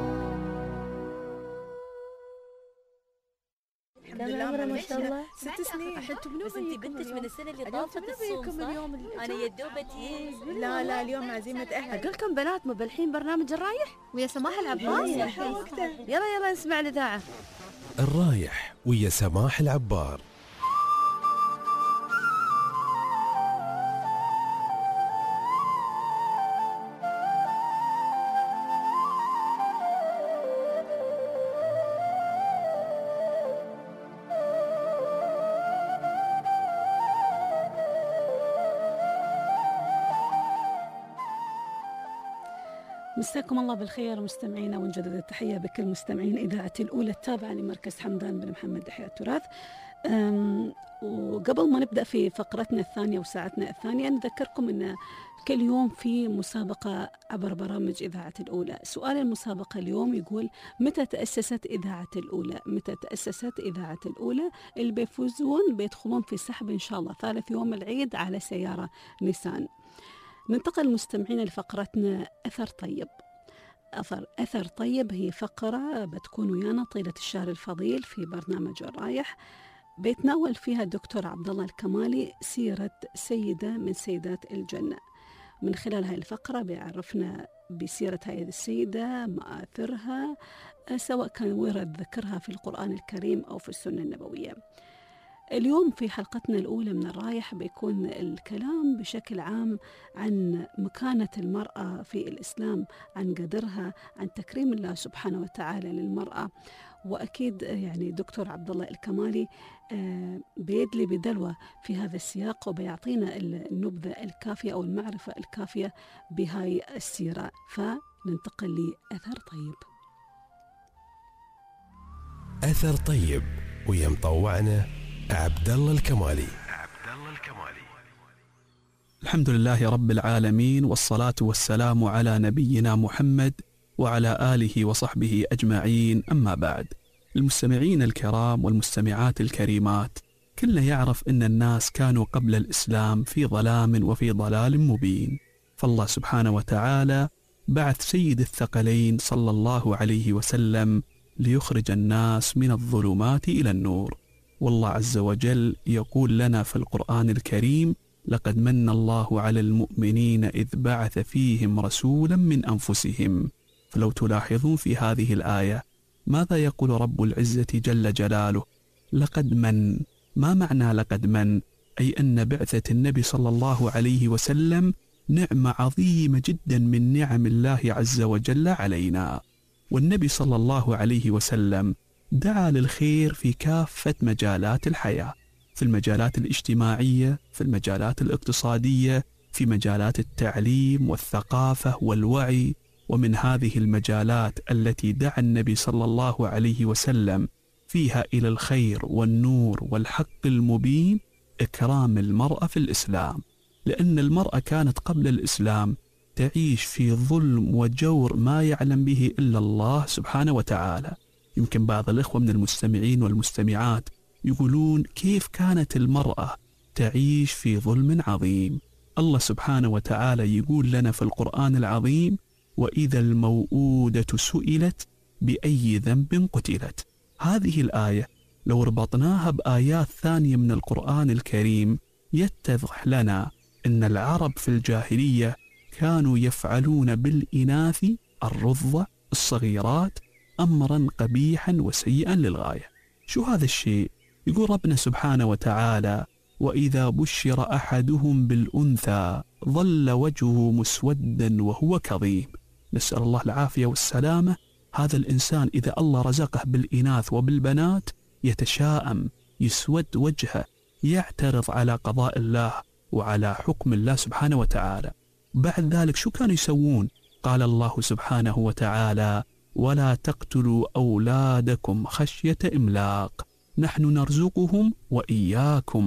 الحمد لله ما شاء الله ست سنين. بس انت بنتك من السنه اللي طافت الصوم صح؟ اليوم انا يا دوبتي. لا لا اليوم عزيمة اهل. اقول لكم بنات مبلحين برنامج الرايح ويا سماح العباس. يلا يلا نسمع الاذاعه. الرايح ويا سماح العبار. مساكم الله بالخير مستمعينا، ونجدد التحية بكل مستمعين إذاعة الأولى التابعة لمركز حمدان بن محمد إحياء التراث. وقبل ما نبدأ في فقرتنا الثانية وساعتنا الثانية نذكركم أن كل يوم في مسابقة عبر برامج إذاعة الأولى. سؤال المسابقة اليوم يقول: متى تأسست إذاعة الأولى؟ متى تأسست إذاعة الأولى؟ اللي بيفوزون بيدخلون في سحب إن شاء الله ثالث يوم العيد على سيارة نيسان. ننتقل مستمعين لفقرتنا أثر طيب. أثر أثر طيب هي فقرة بتكون ويانا طيلة الشهر الفضيل في برنامج الرايح، بيتناول فيها الدكتور عبد الله الكمالي سيرة سيدة من سيدات الجنة. من خلال هاي الفقرة بيعرفنا بسيرة هذه السيدة، مآثرها، سواء كان ورد ذكرها في القرآن الكريم أو في السنة النبوية. اليوم في حلقتنا الأولى من الرايح بيكون الكلام بشكل عام عن مكانة المرأة في الإسلام، عن قدرها، عن تكريم الله سبحانه وتعالى للمرأة. وأكيد يعني دكتور عبد الله الكمالي بيدلي بدلوة في هذا السياق وبيعطينا النبذة الكافية أو المعرفة الكافية بهاي السيرة. فننتقل لأثر طيب. أثر طيب ويا مطوعنا عبد الله الكمالي. الحمد لله رب العالمين، والصلاة والسلام على نبينا محمد وعلى آله وصحبه أجمعين. أما بعد، المستمعين الكرام والمستمعات الكريمات، كلنا يعرف أن الناس كانوا قبل الإسلام في ظلام وفي ضلال مبين، فالله سبحانه وتعالى بعث سيد الثقلين صلى الله عليه وسلم ليخرج الناس من الظلمات إلى النور. والله عز وجل يقول لنا في القرآن الكريم: لقد من الله على المؤمنين إذ بعث فيهم رسولا من أنفسهم. فلو تلاحظون في هذه الآية ماذا يقول رب العزة جل جلاله؟ لقد من. ما معنى لقد من؟ أي أن بعثة النبي صلى الله عليه وسلم نعمة عظيمة جدا من نعم الله عز وجل علينا. والنبي صلى الله عليه وسلم دعا للخير في كافة مجالات الحياة، في المجالات الاجتماعية، في المجالات الاقتصادية، في مجالات التعليم والثقافة والوعي. ومن هذه المجالات التي دعا النبي صلى الله عليه وسلم فيها إلى الخير والنور والحق المبين إكرام المرأة في الإسلام، لأن المرأة كانت قبل الإسلام تعيش في ظلم وجور ما يعلم به إلا الله سبحانه وتعالى. يمكن بعض الإخوة من المستمعين والمستمعات يقولون: كيف كانت المرأة تعيش في ظلم عظيم؟ الله سبحانه وتعالى يقول لنا في القرآن العظيم: وإذا الموءودة سئلت بأي ذنب قتلت. هذه الآية لو ربطناها بآيات ثانية من القرآن الكريم يتضح لنا أن العرب في الجاهلية كانوا يفعلون بالإناث الرضع الصغيرات أمرا قبيحا وسيئا للغاية. شو هذا الشيء؟ يقول ربنا سبحانه وتعالى: وإذا بشر أحدهم بالأنثى ظل وجهه مسودا وهو كظيم. نسأل الله العافية والسلامة. هذا الإنسان إذا الله رزقه بالإناث وبالبنات يتشائم، يسود وجهه، يعترض على قضاء الله وعلى حكم الله سبحانه وتعالى. بعد ذلك شو كانوا يسوون؟ قال الله سبحانه وتعالى: ولا تقتلوا أولادكم خشية إملاق نحن نرزقهم وإياكم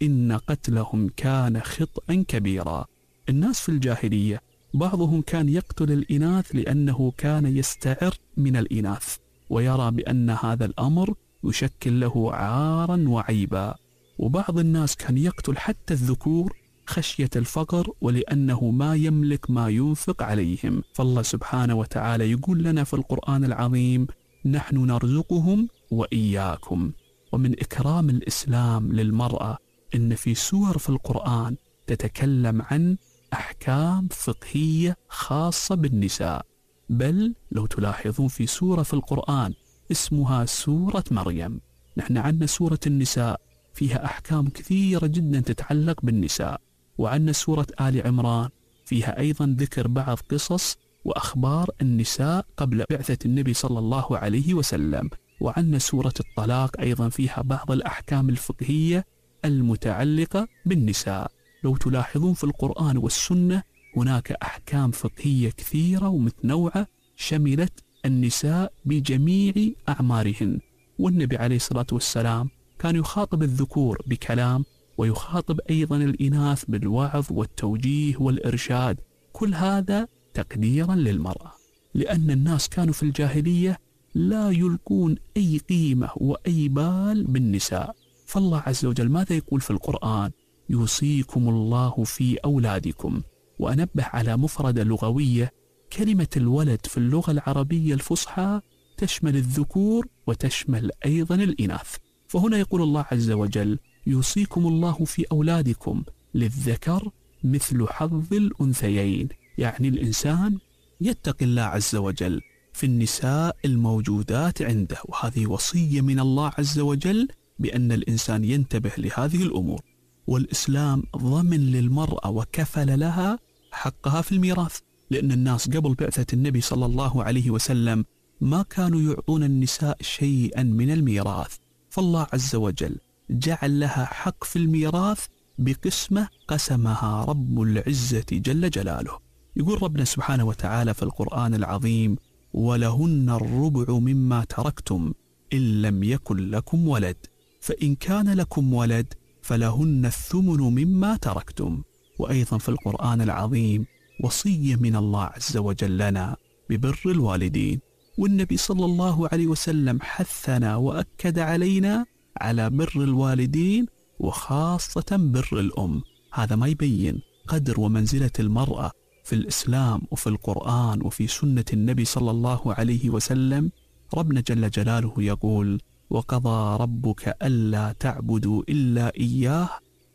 إن قتلهم كان خطأ كبيرا. الناس في الجاهلية بعضهم كان يقتل الإناث لأنه كان يستعر من الإناث ويرى بأن هذا الأمر يشكل له عارا وعيبا، وبعض الناس كان يقتل حتى الذكور خشية الفقر ولأنه ما يملك ما ينفق عليهم. فالله سبحانه وتعالى يقول لنا في القرآن العظيم: نحن نرزقهم وإياكم. ومن إكرام الإسلام للمرأة إن في سور في القرآن تتكلم عن أحكام فقهية خاصة بالنساء، بل لو تلاحظون في سورة في القرآن اسمها سورة مريم. نحن عندنا سورة النساء فيها أحكام كثيرة جدا تتعلق بالنساء، وعندنا سورة آل عمران فيها أيضا ذكر بعض قصص وأخبار النساء قبل بعثة النبي صلى الله عليه وسلم، وعندنا سورة الطلاق أيضا فيها بعض الأحكام الفقهية المتعلقة بالنساء. لو تلاحظون في القرآن والسنة هناك أحكام فقهية كثيرة ومتنوعة شملت النساء بجميع أعمارهن. والنبي عليه الصلاة والسلام كان يخاطب الذكور بكلام ويخاطب أيضا الإناث بالوعظ والتوجيه والإرشاد، كل هذا تقديرا للمرأة، لأن الناس كانوا في الجاهلية لا يلقون أي قيمة وأي بال بالنساء. فالله عز وجل ماذا يقول في القرآن؟ يوصيكم الله في أولادكم. وأنبه على مفردة لغوية، كلمة الولد في اللغة العربية الفصحى تشمل الذكور وتشمل أيضا الإناث. فهنا يقول الله عز وجل: يوصيكم الله في أولادكم للذكر مثل حظ الأنثيين، يعني الإنسان يتقي الله عز وجل في النساء الموجودات عنده، وهذه وصية من الله عز وجل بأن الإنسان ينتبه لهذه الأمور. والإسلام ضمن للمرأة وكفل لها حقها في الميراث، لأن الناس قبل بعثة النبي صلى الله عليه وسلم ما كانوا يعطون النساء شيئا من الميراث، فالله عز وجل جعل لها حق في الميراث بقسمة قسمها رب العزة جل جلاله. يقول ربنا سبحانه وتعالى في القرآن العظيم: ولهن الربع مما تركتم إن لم يكن لكم ولد، فإن كان لكم ولد فلهن الثمن مما تركتم. وأيضا في القرآن العظيم وصية من الله عز وجل لنا ببر الوالدين، والنبي صلى الله عليه وسلم حثنا وأكد علينا على بر الوالدين وخاصة بر الأم. هذا ما يبين قدر ومنزلة المرأة في الإسلام وفي القرآن وفي سنة النبي صلى الله عليه وسلم. ربنا جل جلاله يقول: وقضى ربك ألا تعبدوا إلا إياه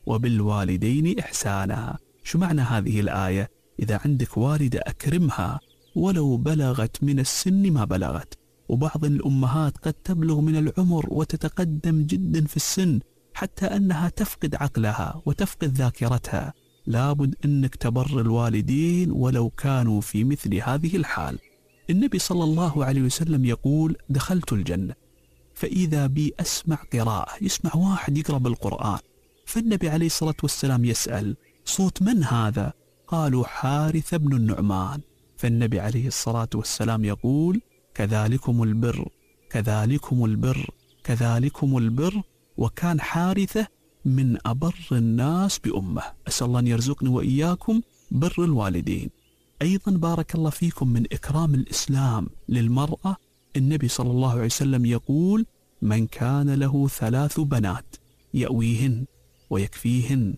وبالوالدين إحسانا. شو معنى هذه الآية؟ إذا عندك والدة أكرمها ولو بلغت من السن ما بلغت. وبعض الأمهات قد تبلغ من العمر وتتقدم جدا في السن حتى أنها تفقد عقلها وتفقد ذاكرتها، لابد أنك تبر الوالدين ولو كانوا في مثل هذه الحال. النبي صلى الله عليه وسلم يقول: دخلت الجنة فإذا بي أسمع قراءة، يسمع واحد يقرأ بالقرآن، فالنبي عليه الصلاة والسلام يسأل: صوت من هذا؟ قالوا: حارث بن النعمان. فالنبي عليه الصلاة والسلام يقول: كذلكم البر كذلكم البر كذلكم البر. وكان حارثة من أبر الناس بأمه. أسأل الله أن يرزقني وإياكم بر الوالدين. أيضا بارك الله فيكم من إكرام الإسلام للمرأة، النبي صلى الله عليه وسلم يقول: من كان له ثلاث بنات يأويهن ويكفيهن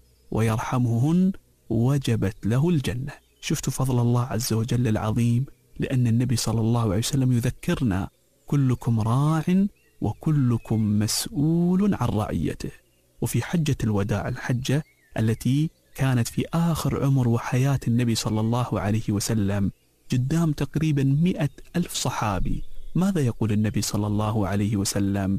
ويرحمهن وجبت له الجنة. شفتوا فضل الله عز وجل العظيم، لأن النبي صلى الله عليه وسلم يذكرنا: كلكم راع وكلكم مسؤول عن رعيته. وفي حجة الوداع، الحجة التي كانت في آخر عمر وحياة النبي صلى الله عليه وسلم، قدام تقريبا مئة ألف صحابي، ماذا يقول النبي صلى الله عليه وسلم؟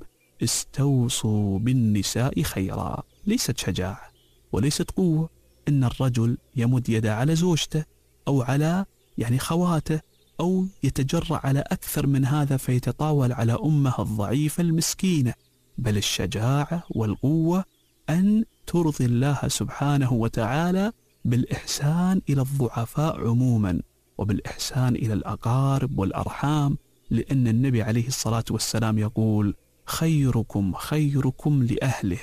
استوصوا بالنساء خيرا. ليست شجاعة وليست قوة إن الرجل يمد يده على زوجته أو على يعني خواته أو يتجرأ على أكثر من هذا فيتطاول على أمه الضعيفة المسكينة، بل الشجاعة والقوة أن ترضي الله سبحانه وتعالى بالإحسان إلى الضعفاء عموما وبالإحسان إلى الأقارب والأرحام، لأن النبي عليه الصلاة والسلام يقول: خيركم خيركم لأهله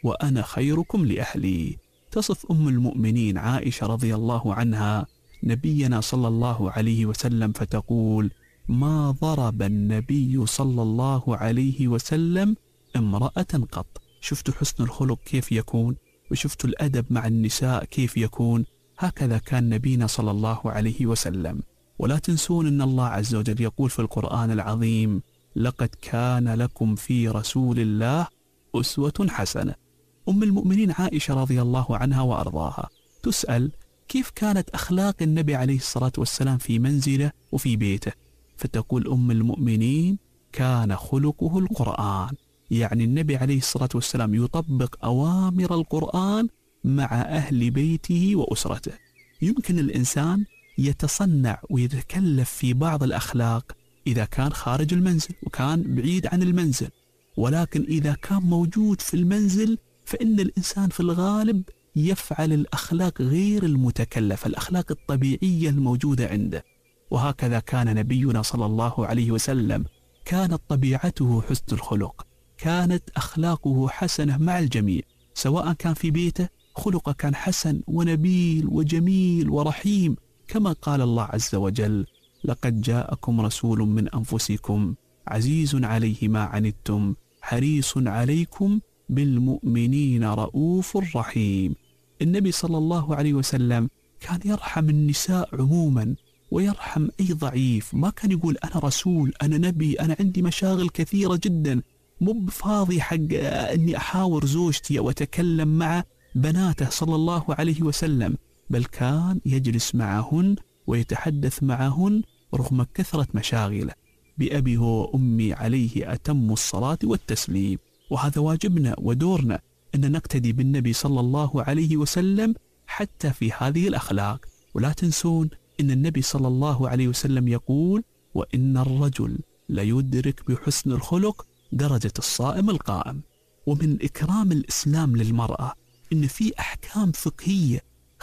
وأنا خيركم لأهلي. تصف أم المؤمنين عائشة رضي الله عنها نبينا صلى الله عليه وسلم فتقول: ما ضرب النبي صلى الله عليه وسلم امرأة قط. شفتوا حسن الخلق كيف يكون، وشفتوا الأدب مع النساء كيف يكون. هكذا كان نبينا صلى الله عليه وسلم. ولا تنسون أن الله عز وجل يقول في القرآن العظيم: لقد كان لكم في رسول الله أسوة حسنة. أم المؤمنين عائشة رضي الله عنها وأرضاها تسأل: كيف كانت أخلاق النبي عليه الصلاة والسلام في منزله وفي بيته؟ فتقول أم المؤمنين: كان خلقه القرآن. يعني النبي عليه الصلاة والسلام يطبق أوامر القرآن مع أهل بيته وأسرته. يمكن الإنسان يتصنع ويتكلف في بعض الأخلاق إذا كان خارج المنزل وكان بعيد عن المنزل، ولكن إذا كان موجود في المنزل فإن الإنسان في الغالب يفعل الأخلاق غير المتكلفة، الأخلاق الطبيعية الموجودة عنده. وهكذا كان نبينا صلى الله عليه وسلم، كانت طبيعته حسن الخلق، كانت أخلاقه حسنة مع الجميع، سواء كان في بيته خلقه كان حسن ونبيل وجميل ورحيم، كما قال الله عز وجل: لقد جاءكم رسول من أنفسكم عزيز عليه ما عنتم حريص عليكم بالمؤمنين رؤوف رحيم. النبي صلى الله عليه وسلم كان يرحم النساء عموما ويرحم أي ضعيف، ما كان يقول أنا رسول، أنا نبي، أنا عندي مشاغل كثيرة جدا، مو بفاضي حق أني أحاور زوجتي وأتكلم مع بناته صلى الله عليه وسلم، بل كان يجلس معهن ويتحدث معهن رغم كثرة مشاغله. بأبي هو وأمي عليه أتم الصلاة والتسليم. وهذا واجبنا ودورنا أن نقتدي بالنبي صلى الله عليه وسلم حتى في هذه الأخلاق. ولا تنسون أن النبي صلى الله عليه وسلم يقول: وإن الرجل ليدرك بحسن الخلق درجة الصائم القائم. ومن إكرام الإسلام للمرأة إن في أحكام فقهية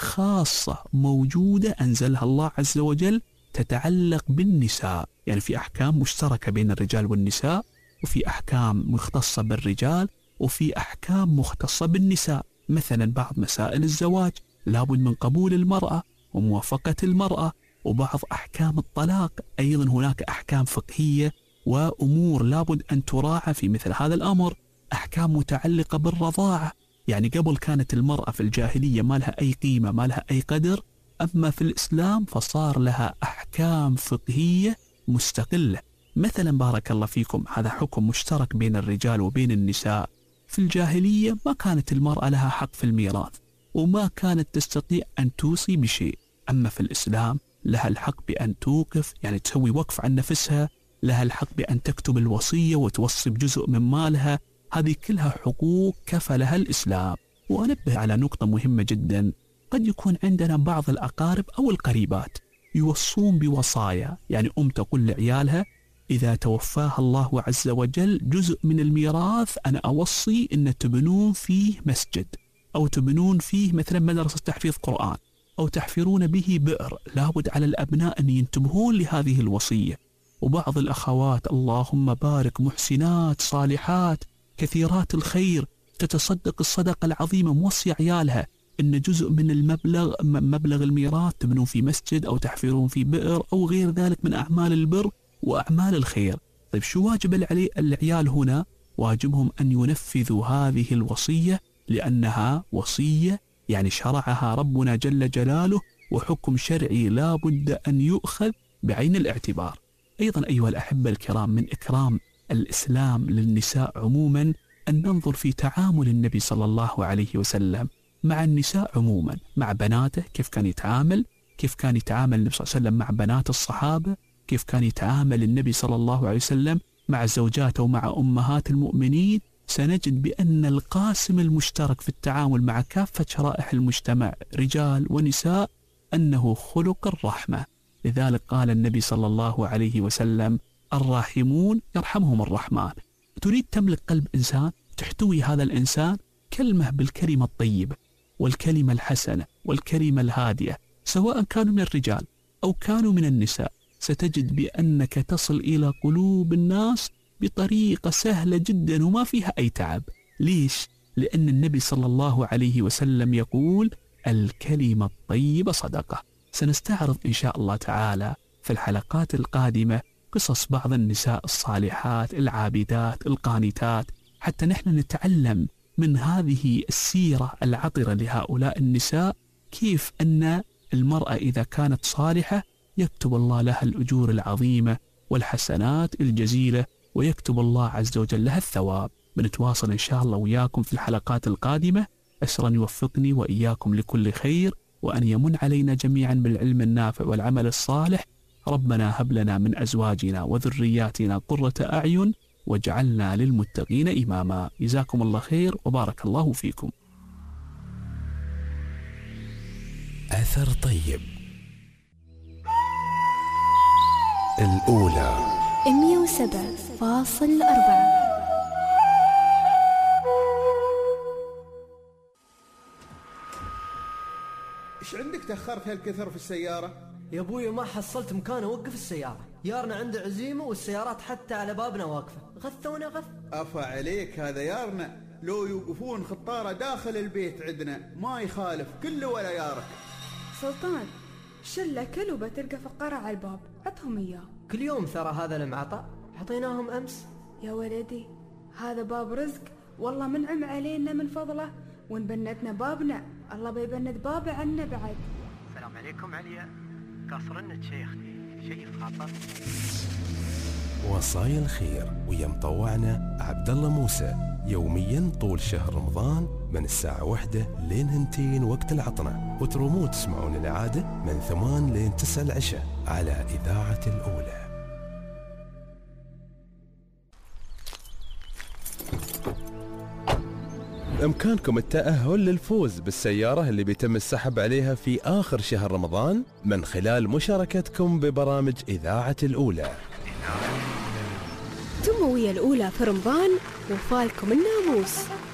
خاصة موجودة أنزلها الله عز وجل تتعلق بالنساء، يعني في أحكام مشتركة بين الرجال والنساء، وفي أحكام مختصة بالرجال، وفي أحكام مختصة بالنساء. مثلا بعض مسائل الزواج لابد من قبول المرأة وموافقة المرأة، وبعض أحكام الطلاق أيضا هناك أحكام فقهية وأمور لابد أن تراعى في مثل هذا الأمر. أحكام متعلقة بالرضاعة، يعني قبل كانت المرأة في الجاهلية ما لها أي قيمة، ما لها أي قدر، أما في الإسلام فصار لها أحكام فقهية مستقلة. مثلا بارك الله فيكم، هذا حكم مشترك بين الرجال وبين النساء. في الجاهلية ما كانت المرأة لها حق في الميراث، وما كانت تستطيع أن توصي بشيء. أما في الإسلام لها الحق بأن توقف، يعني تسوي وقف عن نفسها، لها الحق بأن تكتب الوصية وتوصي بجزء من مالها. هذه كلها حقوق كفلها الإسلام. وأنبه على نقطة مهمة جدا: قد يكون عندنا بعض الأقارب أو القريبات يوصون بوصايا، يعني أم تقول لعيالها: إذا توفاها الله عز وجل جزء من الميراث أنا أوصي أن تبنون فيه مسجد، أو تبنون فيه مثلا مدرسة تحفيظ قرآن، أو تحفرون به بئر. لابد على الأبناء أن ينتبهون لهذه الوصية. وبعض الأخوات اللهم بارك محسنات صالحات كثيرات الخير تتصدق الصدقة العظيمة، موصي عيالها إن جزء من المبلغ مبلغ الميراث تبنون في مسجد أو تحفرون في بئر أو غير ذلك من أعمال البر وأعمال الخير. طيب شو واجب العيال هنا؟ واجبهم أن ينفذوا هذه الوصية، لأنها وصية يعني شرعها ربنا جل جلاله، وحكم شرعي لا بد أن يؤخذ بعين الاعتبار. أيضا أيها الأحبة الكرام، من إكرام الإسلام للنساء عموما أن ننظر في تعامل النبي صلى الله عليه وسلم مع النساء عموما، مع بناته كيف كان يتعامل، كيف كان يتعامل النبي صلى الله عليه وسلم مع بنات الصحابة، كيف كان يتعامل النبي صلى الله عليه وسلم مع زوجاته ومع أمهات المؤمنين. سنجد بأن القاسم المشترك في التعامل مع كافة شرائح المجتمع رجال ونساء أنه خلق الرحمة. لذلك قال النبي صلى الله عليه وسلم: الراحمون يرحمهم الرحمن. تريد تملك قلب إنسان، تحتوي هذا الإنسان، كلمة بالكلمة الطيبة والكلمة الحسنة والكلمة الهادية، سواء كانوا من الرجال أو كانوا من النساء، ستجد بأنك تصل إلى قلوب الناس بطريقة سهلة جدا وما فيها أي تعب. ليش؟ لأن النبي صلى الله عليه وسلم يقول الكلمة الطيبة صدقة. سنستعرض إن شاء الله تعالى في الحلقات القادمة قصص بعض النساء الصالحات العابدات القانتات، حتى نحن نتعلم من هذه السيرة العطرة لهؤلاء النساء كيف أن المرأة إذا كانت صالحة يكتب الله لها الأجور العظيمة والحسنات الجزيلة، ويكتب الله عز وجل لها الثواب. بنتواصل إن شاء الله وياكم في الحلقات القادمة. أسأل أن يوفقني وإياكم لكل خير، وأن يمن علينا جميعا بالعلم النافع والعمل الصالح. ربنا هب لنا من أزواجنا وذرياتنا قرة أعين واجعلنا للمتقين إماما. جزاكم الله خير وبارك الله فيكم. أثر طيب. الأولى مية وسبعة فاصل أربعة. إيش عندك تأخرت هالكثر في السيارة؟ يا ابوي ما حصلت مكان اوقف السيارة، يارنا عنده عزيمة والسيارات حتى على بابنا واقفة، غثونا غث. أفا عليك هذا يارنا، لو يوقفون خطارة داخل البيت عندنا ما يخالف كله ولا يارك. سلطان شلة كلبة تلقى فقارة على الباب، عطهم إياه. كل يوم ثرى هذا المعطى، عطيناهم أمس. يا ولدي هذا باب رزق، والله منعم علينا من فضله، وإن بنتنا بابنا الله بيبند بابه عنا بعد. السلام عليكم عليا، قاصرنك شيخ شيء خاطر. وصايا الخير ويا مطوعنا عبد الله موسى يوميا طول شهر رمضان من الساعة واحدة لين هنتين وقت العطنة، وترومون تسمعون الإعادة من ثمان لين تسع العشاء على إذاعة الأولى. بإمكانكم التأهل للفوز بالسيارة اللي بيتم السحب عليها في آخر شهر رمضان من خلال مشاركتكم ببرامج إذاعة الأولى. تموية الأولى في رمضان وفالكم الناموس.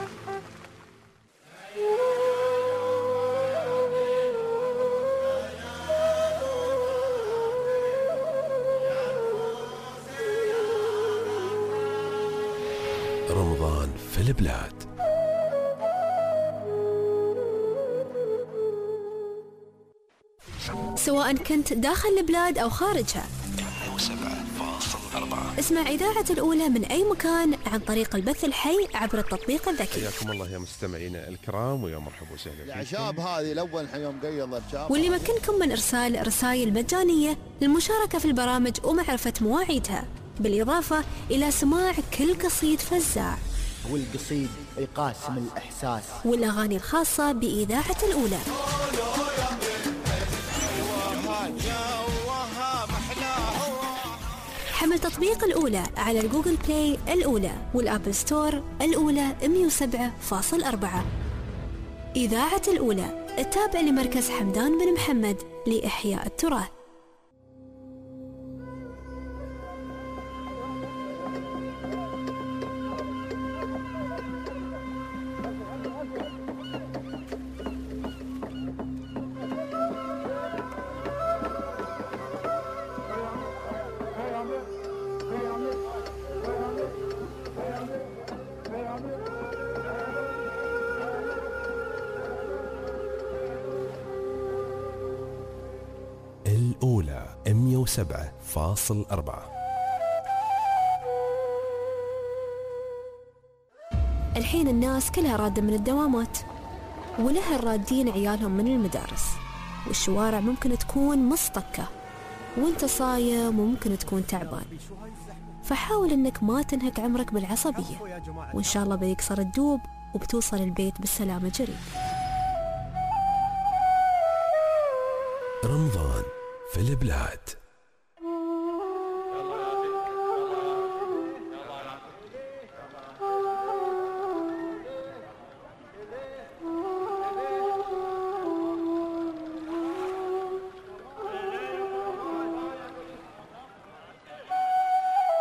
رمضان في البلاد. سواء كنت داخل البلاد أو خارجها، مية وسبعة فاصل أربعة. اسمع إذاعة الأولى من أي مكان عن طريق البث الحي عبر التطبيق الذكي. حياكم الله يا مستمعينا الكرام ويا مرحبا وسهلا فيكم. العشاب هذه الأول يوم قيض الشاب. واللي مكنكم من إرسال رسائل مجانية للمشاركة في البرامج ومعرفة مواعيدها، بالإضافة إلى سماع كل قصيد فزاع والقصيد يقاسم الإحساس والأغاني الخاصة بإذاعة الأولى. حمل تطبيق الأولى على الجوجل بلاي الأولى والأبل ستور الأولى مية وسبعة فاصل أربعة. إذاعة الأولى التابع لمركز حمدان بن محمد لإحياء التراث. الأولى مية وسبعة فاصل أربعة. الحين الناس كلها رادة من الدوامات، ولها الرادين عيالهم من المدارس، والشوارع ممكن تكون مصطكة، وانت صايم وممكن تكون تعبان. فحاول انك ما تنهك عمرك بالعصبية، وان شاء الله بيكسر الدوب وبتوصل البيت بالسلامة جري. رمضان في البلاد.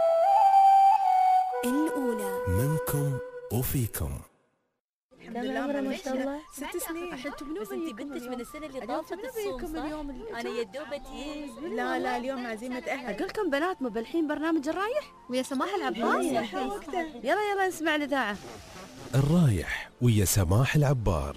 الأولى منكم وفيكم. الحمد لله عمره ما شاء الله ست سنين. بس انت بنتك من السنه اللي طافت الصوم صح؟ انا يا دوبتي. لا لا اليوم عزيمه اهل. اقول لكم بنات مبلحين برنامج الرايح ويا سماح العباس. يلا يلا نسمع الاذاعه. الرايح ويا سماح العبار.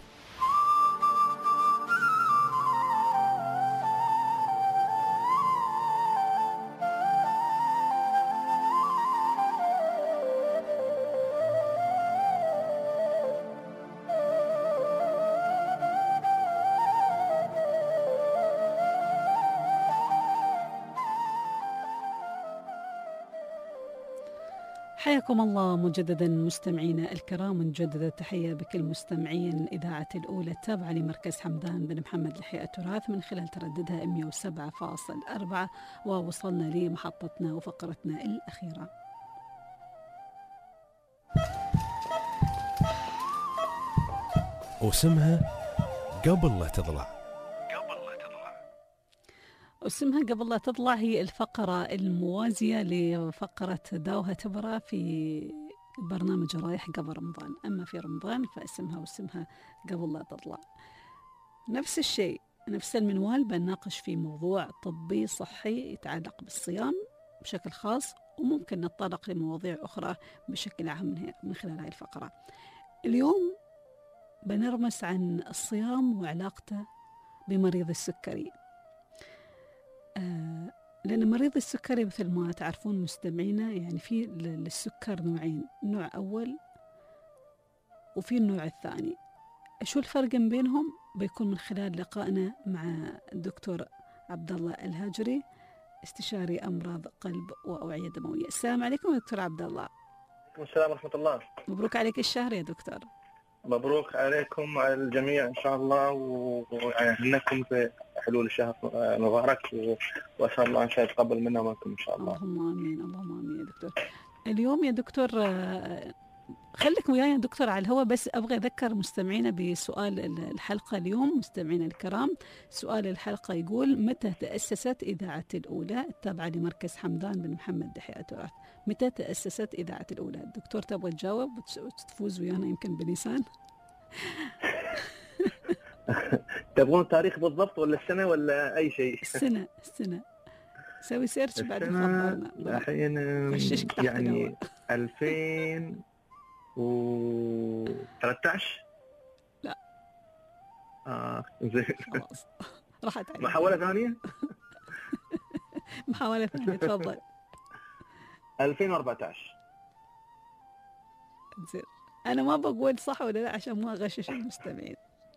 حياكم الله مجددا مستمعينا الكرام، نجدد التحية بكل مستمعين إذاعة الأولى التابعة لمركز حمدان بن محمد لحياة التراث من خلال ترددها مئة وسبعة فاصلة أربعة، ووصلنا لمحطتنا وفقرتنا الأخيرة. واسمها قبل لا تطلع. اسمها قبل لا تطلع هي الفقرة الموازية لفقرة داوها تبرى في برنامج رايح قبل رمضان، أما في رمضان فاسمها واسمها قبل لا تطلع. نفس الشيء، نفس المنوال بنناقش في موضوع طبي صحي يتعلق بالصيام بشكل خاص، وممكن نتطرق لمواضيع أخرى بشكل عام من خلال هذه الفقرة. اليوم بنرمس عن الصيام وعلاقته بمريض السكري. آه لأن مريض السكري مثل ما تعرفون مستمعينا يعني في للسكر نوعين، نوع أول وفي النوع الثاني. شو الفرق بينهم؟ بيكون من خلال لقائنا مع الدكتور عبد الله الهاجري، استشاري أمراض قلب وأوعية دموية. السلام عليكم يا دكتور عبد الله. السلام ورحمة الله. مبروك عليك الشهر يا دكتور. مبروك عليكم على الجميع إن شاء الله، وأهنيكم في حلول شهر مبارك، وأسأل الله أن يتقبل منا ومنكم إن شاء الله. اللهم آمين اللهم آمين يا دكتور. اليوم يا دكتور خليك وياي يا دكتور على الهواء، بس أبغى أذكر مستمعينا بسؤال الحلقة اليوم. مستمعينا الكرام، سؤال الحلقة يقول: متى تأسست إذاعة الأولى التابعة لمركز حمدان بن محمد لحياة التراث؟ متى تأسست إذاعة الأولى؟ الدكتور تبغى تجاوب وتفوز ويانا يمكن بنيسان؟ تبغون تاريخ بالضبط ولا السنة ولا أي شيء؟ السنة السنة سوي سيرش بعد تفضلنا. الحين يعني ألفين وثلاثة عشر. لا اه زين خلاص راحت عليك. محاولة ثانية. محاولة ثانية تفضل. ألفين وأربعة عشر. زين أنا ما بقول صح ولا لا عشان ما أغشش المستمعين.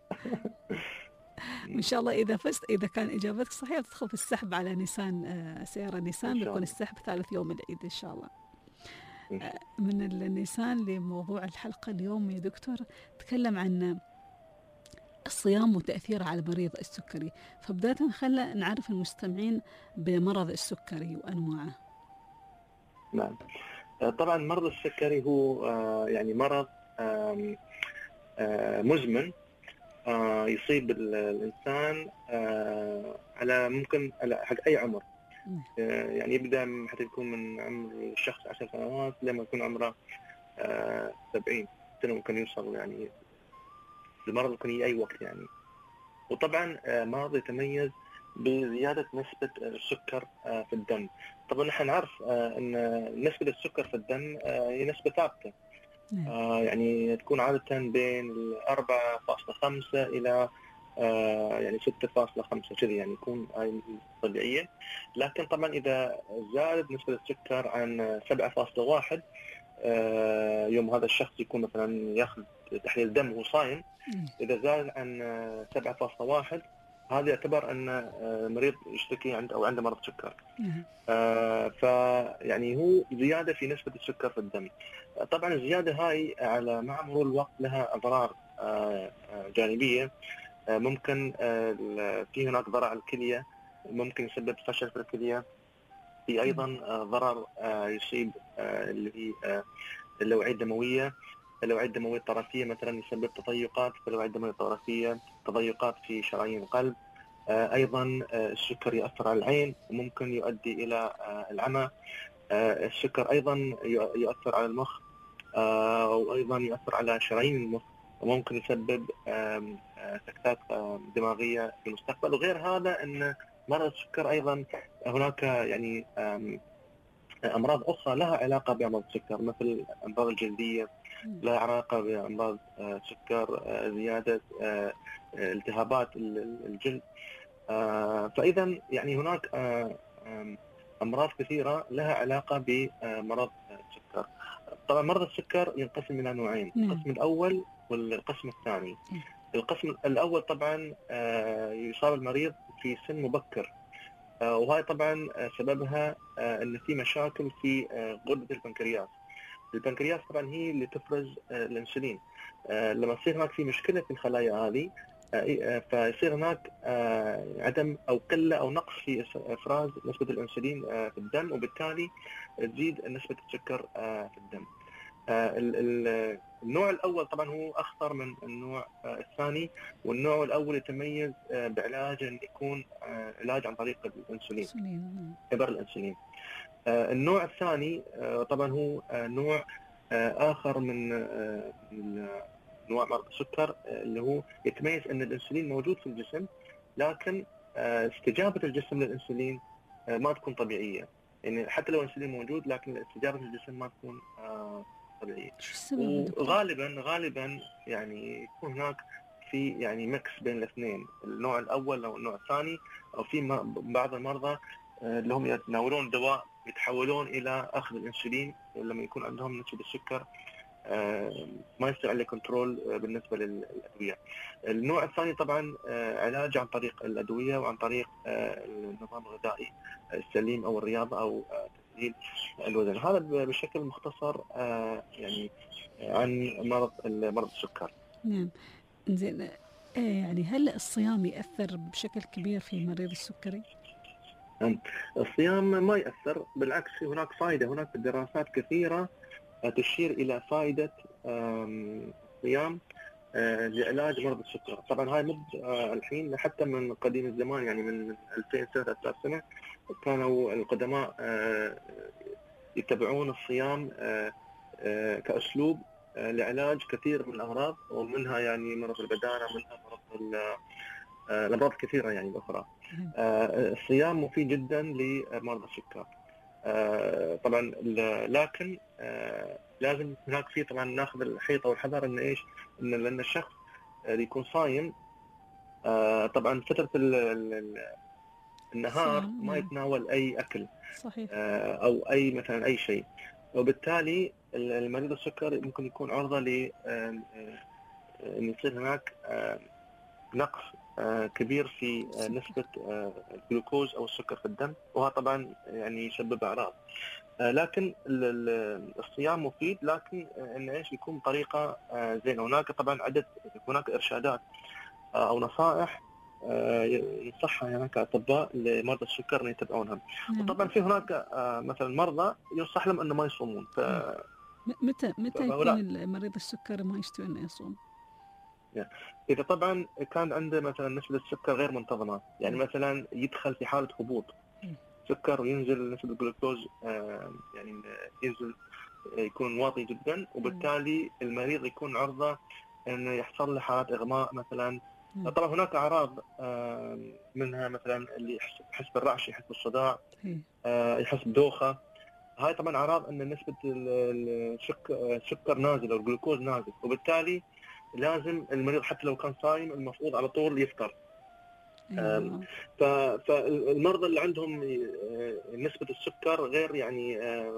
إن شاء الله إذا فزت، إذا كان إجابتك صحيحة تدخل في السحب على نيسان، آه سيارة نيسان، بيكون السحب ثالث يوم العيد إن شاء الله. آه من النيسان لموضوع الحلقة اليوم يا دكتور، تكلم عن الصيام وتأثيره على مريض السكري، فبداية خلنا نعرف المستمعين بمرض السكري وأنواعه. نعم طبعا مرض السكري هو آه يعني مرض آه آه مزمن آه يصيب الإنسان آه على ممكن على حق أي عمر. آه يعني يبدأ حتى يكون من عمر الشخص عشر سنوات لما يكون عمره آه سبعين سنة ممكن يوصل، يعني المرض ممكن أي وقت يعني. وطبعا آه مرض يتميز بزيادة نسبة السكر آه في الدم. طبعا نحن نعرف آه أن نسبة السكر في الدم آه هي نسبة ثابتة، آه يعني تكون عادة بين أربعة فاصلة خمسة إلى آه يعني ستة فاصلة خمسة كذي، يعني يكون هاي طبيعية. لكن طبعا إذا زادت نسبة السكر عن سبعة فاصلة واحد آه يوم هذا الشخص يكون مثلا ياخذ تحليل دم وهو صايم، إذا زاد عن سبعة فاصلة واحد هذا يعتبر أن مريض يشتكي عند أو عنده مرض سكر. آه فيعني هو زيادة في نسبة السكر في الدم. طبعا الزيادة هاي على مع مرور الوقت لها أضرار آه جانبية. آه ممكن آه في هناك ضرر على الكلية، ممكن يسبب فشل في الكلية. في أيضا آه ضرر آه يصيب آه اللي هي آه الأوعية الدموية. الأوعية الدموية الطرفية مثلا يسبب تضيقات في الأوعية الدموية الطرفية، تضيقات في شرايين القلب. آه أيضا آه السكر يؤثر على العين وممكن يؤدي إلى آه العمى. آه السكر أيضا يؤثر على المخ، آه وأيضا يؤثر على شرايين المخ. وممكن يسبب سكتات دماغية في المستقبل. وغير هذا أن مرض السكر أيضا هناك يعني أمراض أخرى لها علاقة بأمراض السكر، مثل الأمراض الجلدية لها علاقة بأمراض سكر، زيادة التهابات الجلد. فإذا يعني هناك أمراض كثيرة لها علاقة بمرض السكر. طبعا مرض السكر ينقسم إلى نوعين، القسم الأول والقسم الثاني. القسم الأول طبعا يصاب المريض في سن مبكر، وهي طبعا سببها أن في مشاكل في غدة البنكرياس. البنكرياس طبعا هي اللي تفرز الأنسولين. لما تصير هناك في مشكلة في الخلايا هذه فيصير هناك عدم أو قلة أو نقص في إفراز نسبة الأنسولين في الدم، وبالتالي تزيد نسبة السكر في الدم. النوع الأول طبعا هو أخطر من النوع الثاني، والنوع الأول يتميز بعلاج أن يكون علاج عن طريق الأنسولين، إبر الأنسولين. النوع الثاني طبعا هو نوع آخر من نوع مرض السكر، اللي هو يتميز أن الأنسولين موجود في الجسم، لكن استجابة الجسم للأنسولين ما تكون طبيعية. يعني حتى لو الأنسولين موجود لكن استجابة الجسم ما تكون طبيعية. وغالبا غالبا يعني يكون هناك في يعني ميكس بين الاثنين، النوع الأول أو النوع الثاني، أو في بعض المرضى اللي هم يتناولون دواء يتحولون إلى أخذ الأنسولين لما يكون عندهم نسبة السكر ما يصير عليه كنترول بالنسبة للأدوية. النوع الثاني طبعا علاج عن طريق الأدوية وعن طريق النظام الغذائي السليم أو الرياضة أو تسهيل الوزن. هذا بشكل مختصر يعني عن مرض مرض السكر. نعم. زين، يعني هل الصيام يأثر بشكل كبير في مريض السكري؟ الصيام ما يأثر، بالعكس هناك فائدة. هناك دراسات كثيرة تشير إلى فائدة الصيام لعلاج مرض السكر. طبعا هاي مد الحين حتى من قديم الزمان، يعني من ألفين سنة ثلاثة آلاف سنة كانوا القدماء يتبعون الصيام كأسلوب لعلاج كثير من الأمراض، ومنها يعني مرض البدانة، منها مرض الأمراض كثيرة يعني الأخرى. الصيام مفيد جدا لمرضى السكر. طبعا لكن لازم هناك في طبعا ناخذ الحيطة والحذر ان ايش، ان لان الشخص اللي يكون صايم طبعا فترة النهار ما يتناول اي اكل صحيح. او اي مثلا اي شيء، وبالتالي المريض السكر ممكن يكون عرضة ل ان يصير هناك نقص كبير في نسبة الجلوكوز أو السكر في الدم، وهذا طبعا يعني يسبب أعراض. لكن الصيام مفيد، لكن إن إيش يكون بطريقة زينة. هناك طبعا عدد هناك إرشادات أو نصائح ينصحها يعني كأطباء لمرضى السكر أن يتبعونها. وطبعا في هناك مثلا مرضى ينصح لهم أنه ما يصومون. ف... متى متى يكون مريض السكر ما يستوي أنه يصوم؟ إذا طبعا كان عنده مثلا نسبة السكر غير منتظمة، يعني مثلا يدخل في حالة هبوط سكر وينزل نسبة الجلوكوز يعني ينزل يكون واطي جدا، وبالتالي المريض يكون عرضة أنه يحصل له حالات إغماء مثلا. طبعا هناك أعراض منها مثلا اللي يحس بالرعش، يحس بالصداع، يحس بدوخة. هاي طبعا أعراض أن نسبة السكر نازل أو الجلوكوز نازل، وبالتالي لازم المريض حتى لو كان صايم المفروض على طول يفطر. أيوة. فالمرضى اللي عندهم نسبة السكر غير يعني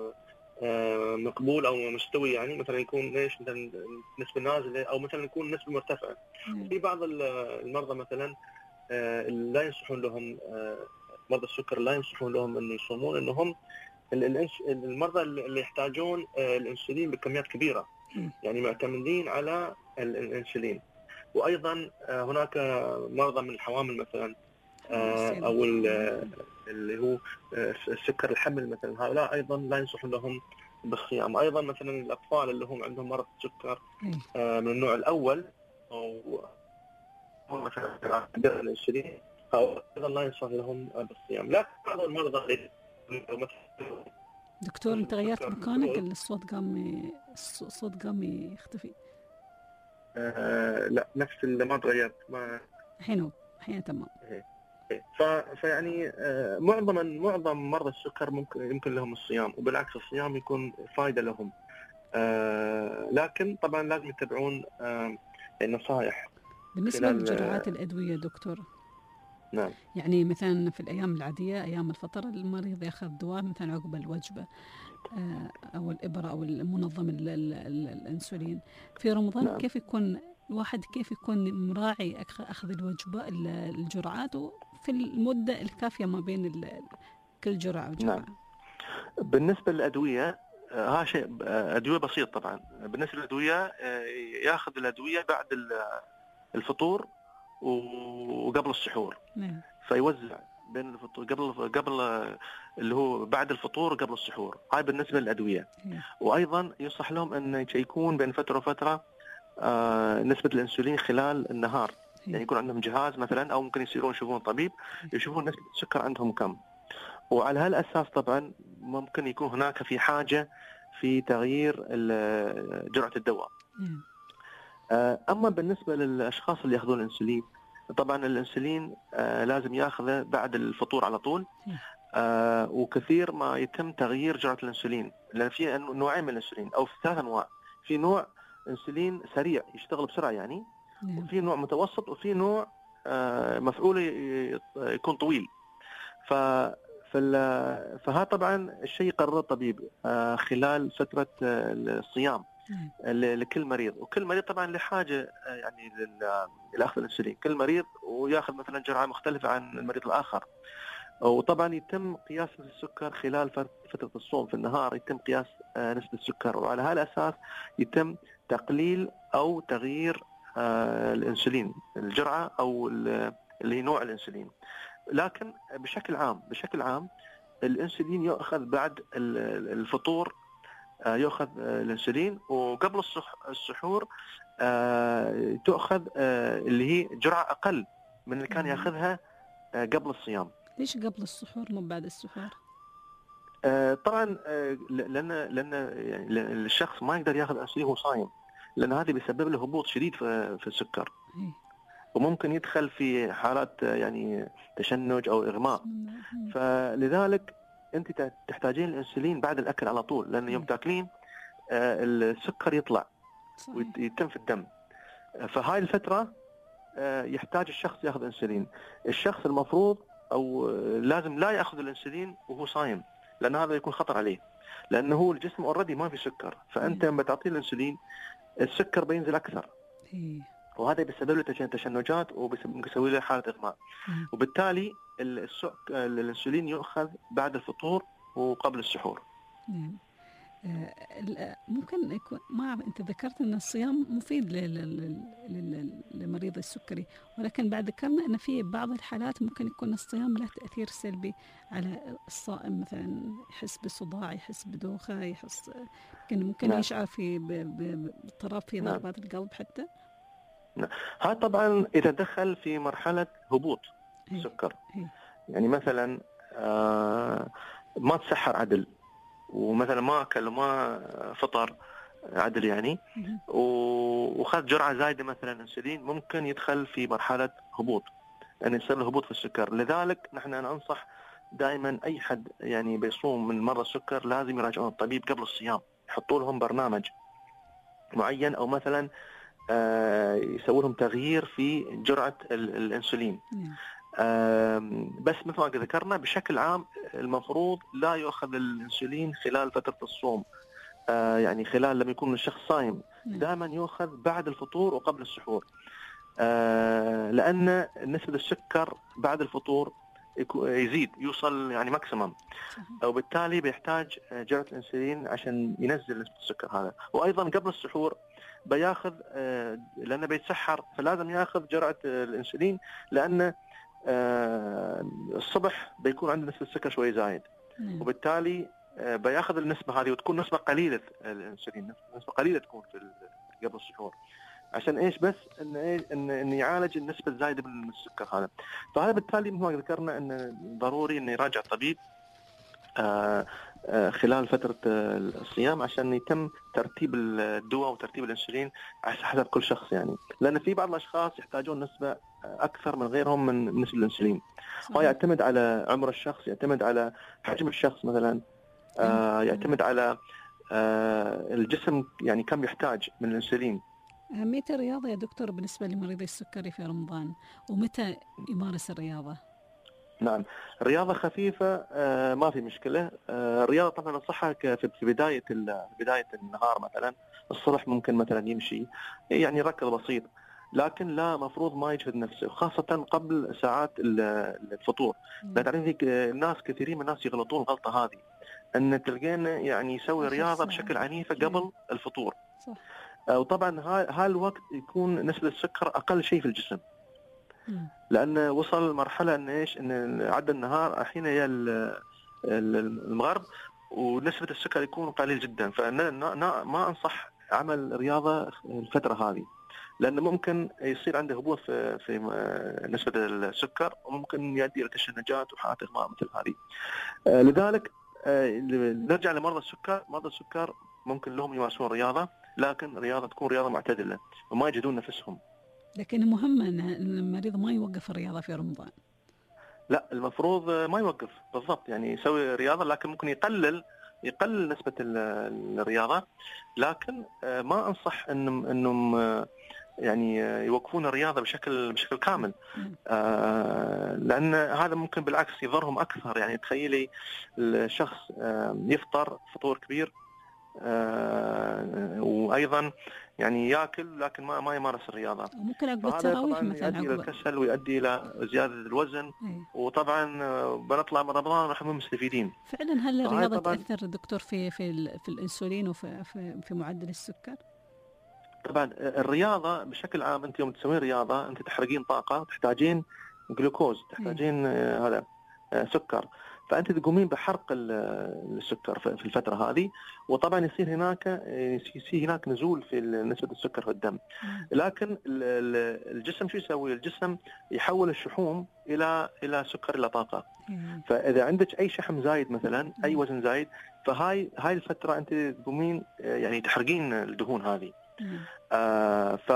مقبول أو مستوي، يعني مثلا يكون ليش مثلا نسبة نازلة أو مثلا يكون نسبة مرتفعة. في بعض المرضى مثلا لا ينصحون لهم، مرضى السكر لا ينصحون لهم أن يصومون، أنهم المرضى اللي يحتاجون الأنسولين بكميات كبيرة، يعني معتمدين على الأنسولين. وأيضا هناك مرضى من الحوامل مثلا أو اللي هو السكر الحمل مثلا، هؤلاء أيضا لا ينصحون لهم بالصيام. أيضا مثلا الأطفال اللي هم عندهم مرض السكر من النوع الأول أو مثلا الأنسولين، هؤلاء أيضا لا ينصح لهم بالصيام. لكن بعض المرضى دكتور انت غيرت مكانك، الصوت قام الصوت قام يختفي. آه لا نفس اللي ما تغيرت ما الحين الحين تمام. ف... فيعني آه معظم معظم مرضى السكر ممكن يمكن لهم الصيام، وبالعكس الصيام يكون فائده لهم. آه لكن طبعا لازم يتبعون آه النصائح. بالنسبه لجرعات الادويه دكتور، نعم، يعني مثلا في الايام العاديه ايام الفطر المريض ياخذ دواء مثلا عقب الوجبه او الابره او المنظم ال ال ال الانسولين. في رمضان نعم. كيف يكون الواحد كيف يكون مراعي اخذ الوجبه الجرعات في المده الكافيه ما بين كل جرعه وجرعه؟ نعم. بالنسبه للادويه ها شيء ادويه بسيط طبعا. بالنسبه للادويه ياخذ الادويه بعد الفطور وقبل السحور. نعم. فيوزع بين الفطور قبل قبل اللي هو بعد الفطور وقبل السحور. هاي بالنسبه للادويه. نعم. وايضا يصح لهم ان يكون بين فتره وفتره آه نسبه الانسولين خلال النهار. نعم. يعني يكون عندهم جهاز مثلا، او ممكن يصيرون يشوفون طبيب يشوفون نسبه السكر عندهم كم. وعلى هالاساس طبعا ممكن يكون هناك في حاجه في تغيير جرعه الدواء. نعم. أما بالنسبة للأشخاص اللي يأخذون الأنسولين، طبعا الأنسولين آه لازم يأخذه بعد الفطور على طول. آه وكثير ما يتم تغيير جرعة الأنسولين، لأن في نوعين من الأنسولين أو في ثلاث أنواع. في نوع أنسولين سريع يشتغل بسرعة يعني، وفي نوع متوسط، وفي نوع آه مفعوله يكون طويل. ف فها طبعا الشيء يقرره الطبيب آه خلال فترة آه الصيام لكل مريض، وكل مريض طبعا له حاجه يعني للاخذ الانسولين، كل مريض وياخذ مثلا جرعه مختلفه عن المريض الاخر. وطبعا يتم قياس السكر خلال فتره الصوم في النهار، يتم قياس نسبه السكر، وعلى هذا الاساس يتم تقليل او تغيير الانسولين الجرعه او اللي هي نوع الانسولين. لكن بشكل عام بشكل عام الانسولين يؤخذ بعد الفطور، يأخذ الانسولين، وقبل السحور تأخذ اللي هي جرعة أقل من اللي كان يأخذها قبل الصيام. ليش قبل السحور مو بعد السحور؟ طبعا لأن لأن يعني الشخص ما يقدر يأخذ أنسولين وهو صايم، لأن هذا بيسبب له هبوط شديد في السكر، وممكن يدخل في حالات يعني تشنج أو إغماء. فلذلك انت تحتاجين الانسولين بعد الاكل على طول، لان يوم تاكلين آه السكر يطلع ويتم في الدم. فهاي الفتره آه يحتاج الشخص ياخذ انسولين. الشخص المفروض او لازم لا ياخذ الانسولين وهو صايم، لان هذا يكون خطر عليه، لانه هو الجسم اوريدي ما في سكر، فانت لما تعطيه الانسولين السكر بينزل اكثر، وهذا بيسبب له تشنجات وبيسوي له حاله اغماء. وبالتالي الانسولين يؤخذ بعد الفطور وقبل السحور. نعم. آه ممكن يكون ما انت ذكرت ان الصيام مفيد لمريض السكري، ولكن بعد ذكرنا ان في بعض الحالات ممكن يكون الصيام له تاثير سلبي على الصائم، مثلا يحس بصداع، يحس بدوخه، يحس ممكن ممكن نعم. يشعر في باضطراب في ضربات نعم. القلب حتى. نعم. هذا طبعا اذا دخل في مرحله هبوط السكر، يعني مثلا آه ما تسحر عدل، ومثلا ما اكل وما فطر عدل يعني، وخذ جرعه زايده مثلا انسولين، ممكن يدخل في مرحله هبوط، يعني يصير له هبوط في السكر. لذلك نحن ننصح دائما اي حد يعني بيصوم من مرضى السكر لازم يراجعون الطبيب قبل الصيام، يحطوا لهم برنامج معين، او مثلا آه يسوي لهم تغيير في جرعه الانسولين. بس مثل ما ذكرنا بشكل عام المفروض لا يؤخذ الانسولين خلال فترة الصوم، يعني خلال لما يكون الشخص صايم، دائما يؤخذ بعد الفطور وقبل السحور، لأن نسبة السكر بعد الفطور يزيد يوصل يعني ماكسيمم، وبالتالي بيحتاج جرعة الانسولين عشان ينزل نسبة السكر هذا. وأيضا قبل السحور بياخذ، لأنه بيتسحر فلازم ياخذ جرعة الانسولين، لأن آه الصبح بيكون عنده نسبة السكر شوي زايد، مم. وبالتالي آه بياخذ النسبة هذه، وتكون نسبة قليلة الانسولين، نسبة قليلة تكون في قبل السحور، عشان ايش؟ بس ان ايش ان, إن يعالج النسبة الزايدة من السكر هذا. فهذا بالتالي مثل ما ذكرنا ان ضروري انه يراجع الطبيب آه خلال فترة الصيام عشان يتم ترتيب الدواء وترتيب الانسولين على حسب كل شخص، يعني لأن في بعض الأشخاص يحتاجون نسبة أكثر من غيرهم من نسبة الانسولين. هو يعتمد على عمر الشخص، يعتمد على حجم الشخص مثلا، آه يعتمد على آه الجسم يعني كم يحتاج من الانسولين. أهمية الرياضة يا دكتور بالنسبة لمريض السكري في رمضان، ومتى يمارس الرياضة؟ نعم، رياضة خفيفة آه ما في مشكلة. آه الرياضة طبعا أنصحها في بداية بداية النهار، مثلا الصبح ممكن مثلا يمشي يعني ركض بسيط، لكن لا مفروض ما يجهد نفسه، خاصة قبل ساعات الفطور. لا تعرفي الناس كثيرين من الناس يغلطون الغلطة هذه، أن تلقينا يعني يسوي رياضة بشكل عنيفة قبل الفطور. صح. آه وطبعا هالوقت يكون نسبة السكر أقل شيء في الجسم، لأن وصل مرحلة إن إيش إن عدى النهار الحين هي المغرب ونسبة السكر يكون قليل جدا، فأنا ما أنصح عمل رياضة الفترة هذه، لأن ممكن يصير عنده هبوط في في نسبة السكر، وممكن يؤدي إلى تشنجات وحالات إغماء مثل هذه. لذلك نرجع لمرضى السكر. مرضى السكر ممكن لهم يمارسون رياضة، لكن رياضة تكون رياضة معتدلة وما يجهدون نفسهم. لكن مهم أن المريض ما يوقف الرياضة في رمضان. لا، المفروض ما يوقف بالضبط، يعني يسوي رياضة، لكن ممكن يقلل يقلل نسبة الرياضة، لكن ما أنصح إنهم إنهم يعني يوقفون الرياضة بشكل بشكل كامل، لأن هذا ممكن بالعكس يضرهم أكثر. يعني تخيلي الشخص يفطر فطور كبير وأيضا يعني ياكل لكن ما ما يمارس الرياضه، ممكن عقب التراويح مثلا يؤدي الى الكسل ويؤدي الى زياده الوزن. أيه. وطبعا بنطلع من رمضان ونحن مستفيدين فعلا. هل الرياضه تاثر دكتور في في في الانسولين وفي في, في معدل السكر؟ طبعا الرياضه بشكل عام، انت يوم تسوين رياضه انت تحرقين طاقه، تحتاجين جلوكوز، تحتاجين أيه. هذا سكر، فأنت تقومين بحرق السكر في الفترة هذه، وطبعا يصير هناك يصير هناك نزول في نسبة السكر في الدم. لكن الجسم شو يسوي؟ الجسم يحول الشحوم إلى إلى سكر إلى طاقة. فإذا عندك أي شحم زايد مثلا، أي وزن زايد، فهاي هاي الفترة أنت تقومين يعني تحرقين الدهون هذه. آه ف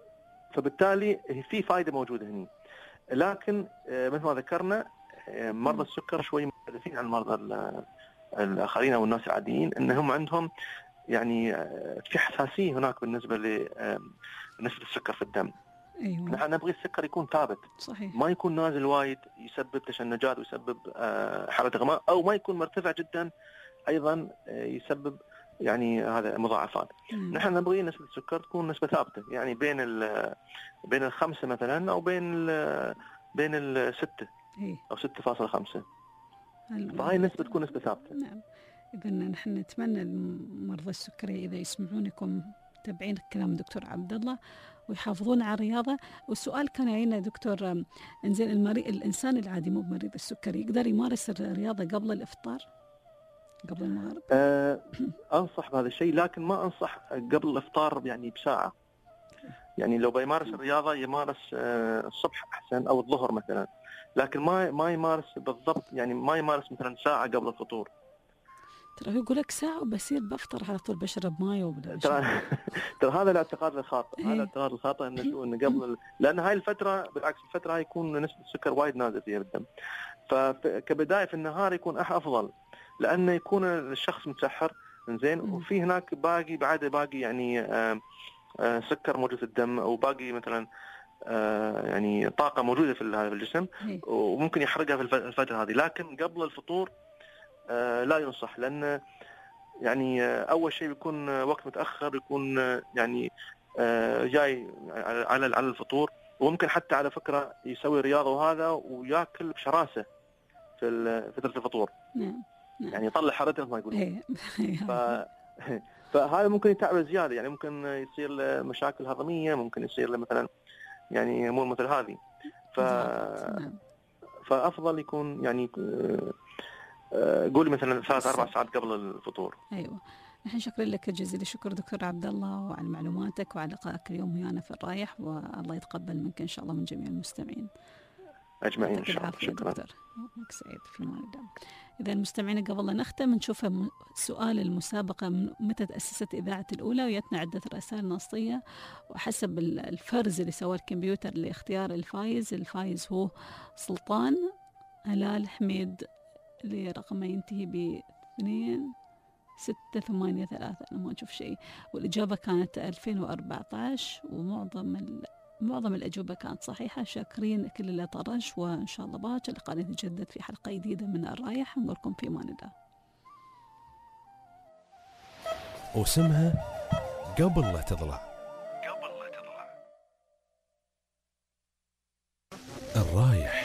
فبالتالي في فائدة موجودة هنا. لكن مثل ما ذكرنا مرضى السكر شوي مختلفين عن مرضى الآخرين أو الناس العاديين، أنهم عندهم يعني في حساسية هناك بالنسبة لنسبة السكر في الدم. أيوة. نحن نبغي السكر يكون ثابت، صحيح. ما يكون نازل وايد يسبب تشنجات ويسبب حالة إغماء، أو ما يكون مرتفع جدا أيضا يسبب يعني هذا مضاعفات. مم. نحن نبغي نسبة السكر تكون نسبة ثابتة، يعني بين ال بين الخمسة مثلا أو بين ال بين الستة أو ستة فاصلة خمسة، فهاي النسبة تكون نسبة ثابتة. نعم. إذا نحن نتمنى مرضى السكري إذا يسمعونكم تابعين كلام دكتور عبد الله ويحافظون على الرياضة. والسؤال كان علينا دكتور، إنزين المريض الإنسان العادي مو مريض السكري يقدر يمارس الرياضة قبل الإفطار قبل المغرب؟ أه أنصح بهذا الشيء، لكن ما أنصح قبل الإفطار يعني بساعة. يعني لو بيمارس الرياضة يمارس أه الصبح أحسن أو الظهر مثلا، لكن ما ما يمارس بالضبط، يعني ما يمارس مثلا ساعة قبل الفطور. ترى يقول لك ساعة وبصير بفطر على طول بشرب ماي وبدا. ترى ترى هذا الاعتقاد الخاطئ، هذا الاعتقاد الخاطئ انه انه قبل، لأن هاي الفترة بالعكس الفترة هاي يكون نسبة السكر وايد نازل فيها بالدم، فكبداية في النهار يكون أفضل، لأنه يكون الشخص متسحر زين، وفي هناك باقي بعد باقي يعني آآ آآ سكر موجود في الدم، أو باقي مثلا آه يعني طاقة موجودة في الجسم وممكن يحرقها في الفترة هذه. لكن قبل الفطور آه لا ينصح، لأن يعني آه أول شيء بيكون وقت متأخر، بيكون آه يعني آه جاي على على الفطور، وممكن حتى على فكرة يسوي رياضة وهذا ويأكل بشراسة في فترة الفطور. نعم. يعني يطلع حرارته ما يقولون. ف فهذا ممكن يتعب زيادة، يعني ممكن يصير له مشاكل هضمية، ممكن يصير له مثلا يعني امور مثل هذه. ف فافضل يكون يعني قولي مثلا ثلاث اربع ساعات قبل الفطور. ايوه. نحن شكرا لك جزيل الشكر دكتور عبد الله وعلى معلوماتك وعلى لقائك اليوم ويانا في الرايح، والله يتقبل منك ان شاء الله من جميع المستمعين. أجمعين إن شاء الله. شكرا. يومك سعيد في أمان الله. إذا المستمعين قبل لا نختم نشوف سؤال المسابقة، من متى تأسست إذاعة الأولى؟ ويتنا عدة رسائل نصية وحسب الفرز اللي سواه الكمبيوتر لاختيار الفايز. الفايز هو سلطان هلال حميد اللي رقمه ينتهي باثنين ستة ثمانية ثلاثة. أنا ما أشوف شيء. والإجابة كانت ألفين وأربعة عشر ومعظم ال... معظم الأجوبة كانت صحيحة. شاكرين كل اللي طرش، وإن شاء الله باكر لقاء نتجدد في حلقة جديدة من الرايح. نقولكم في أمان الله. واسمها قبل لا تضلع. قبل لا تضلع. الرايح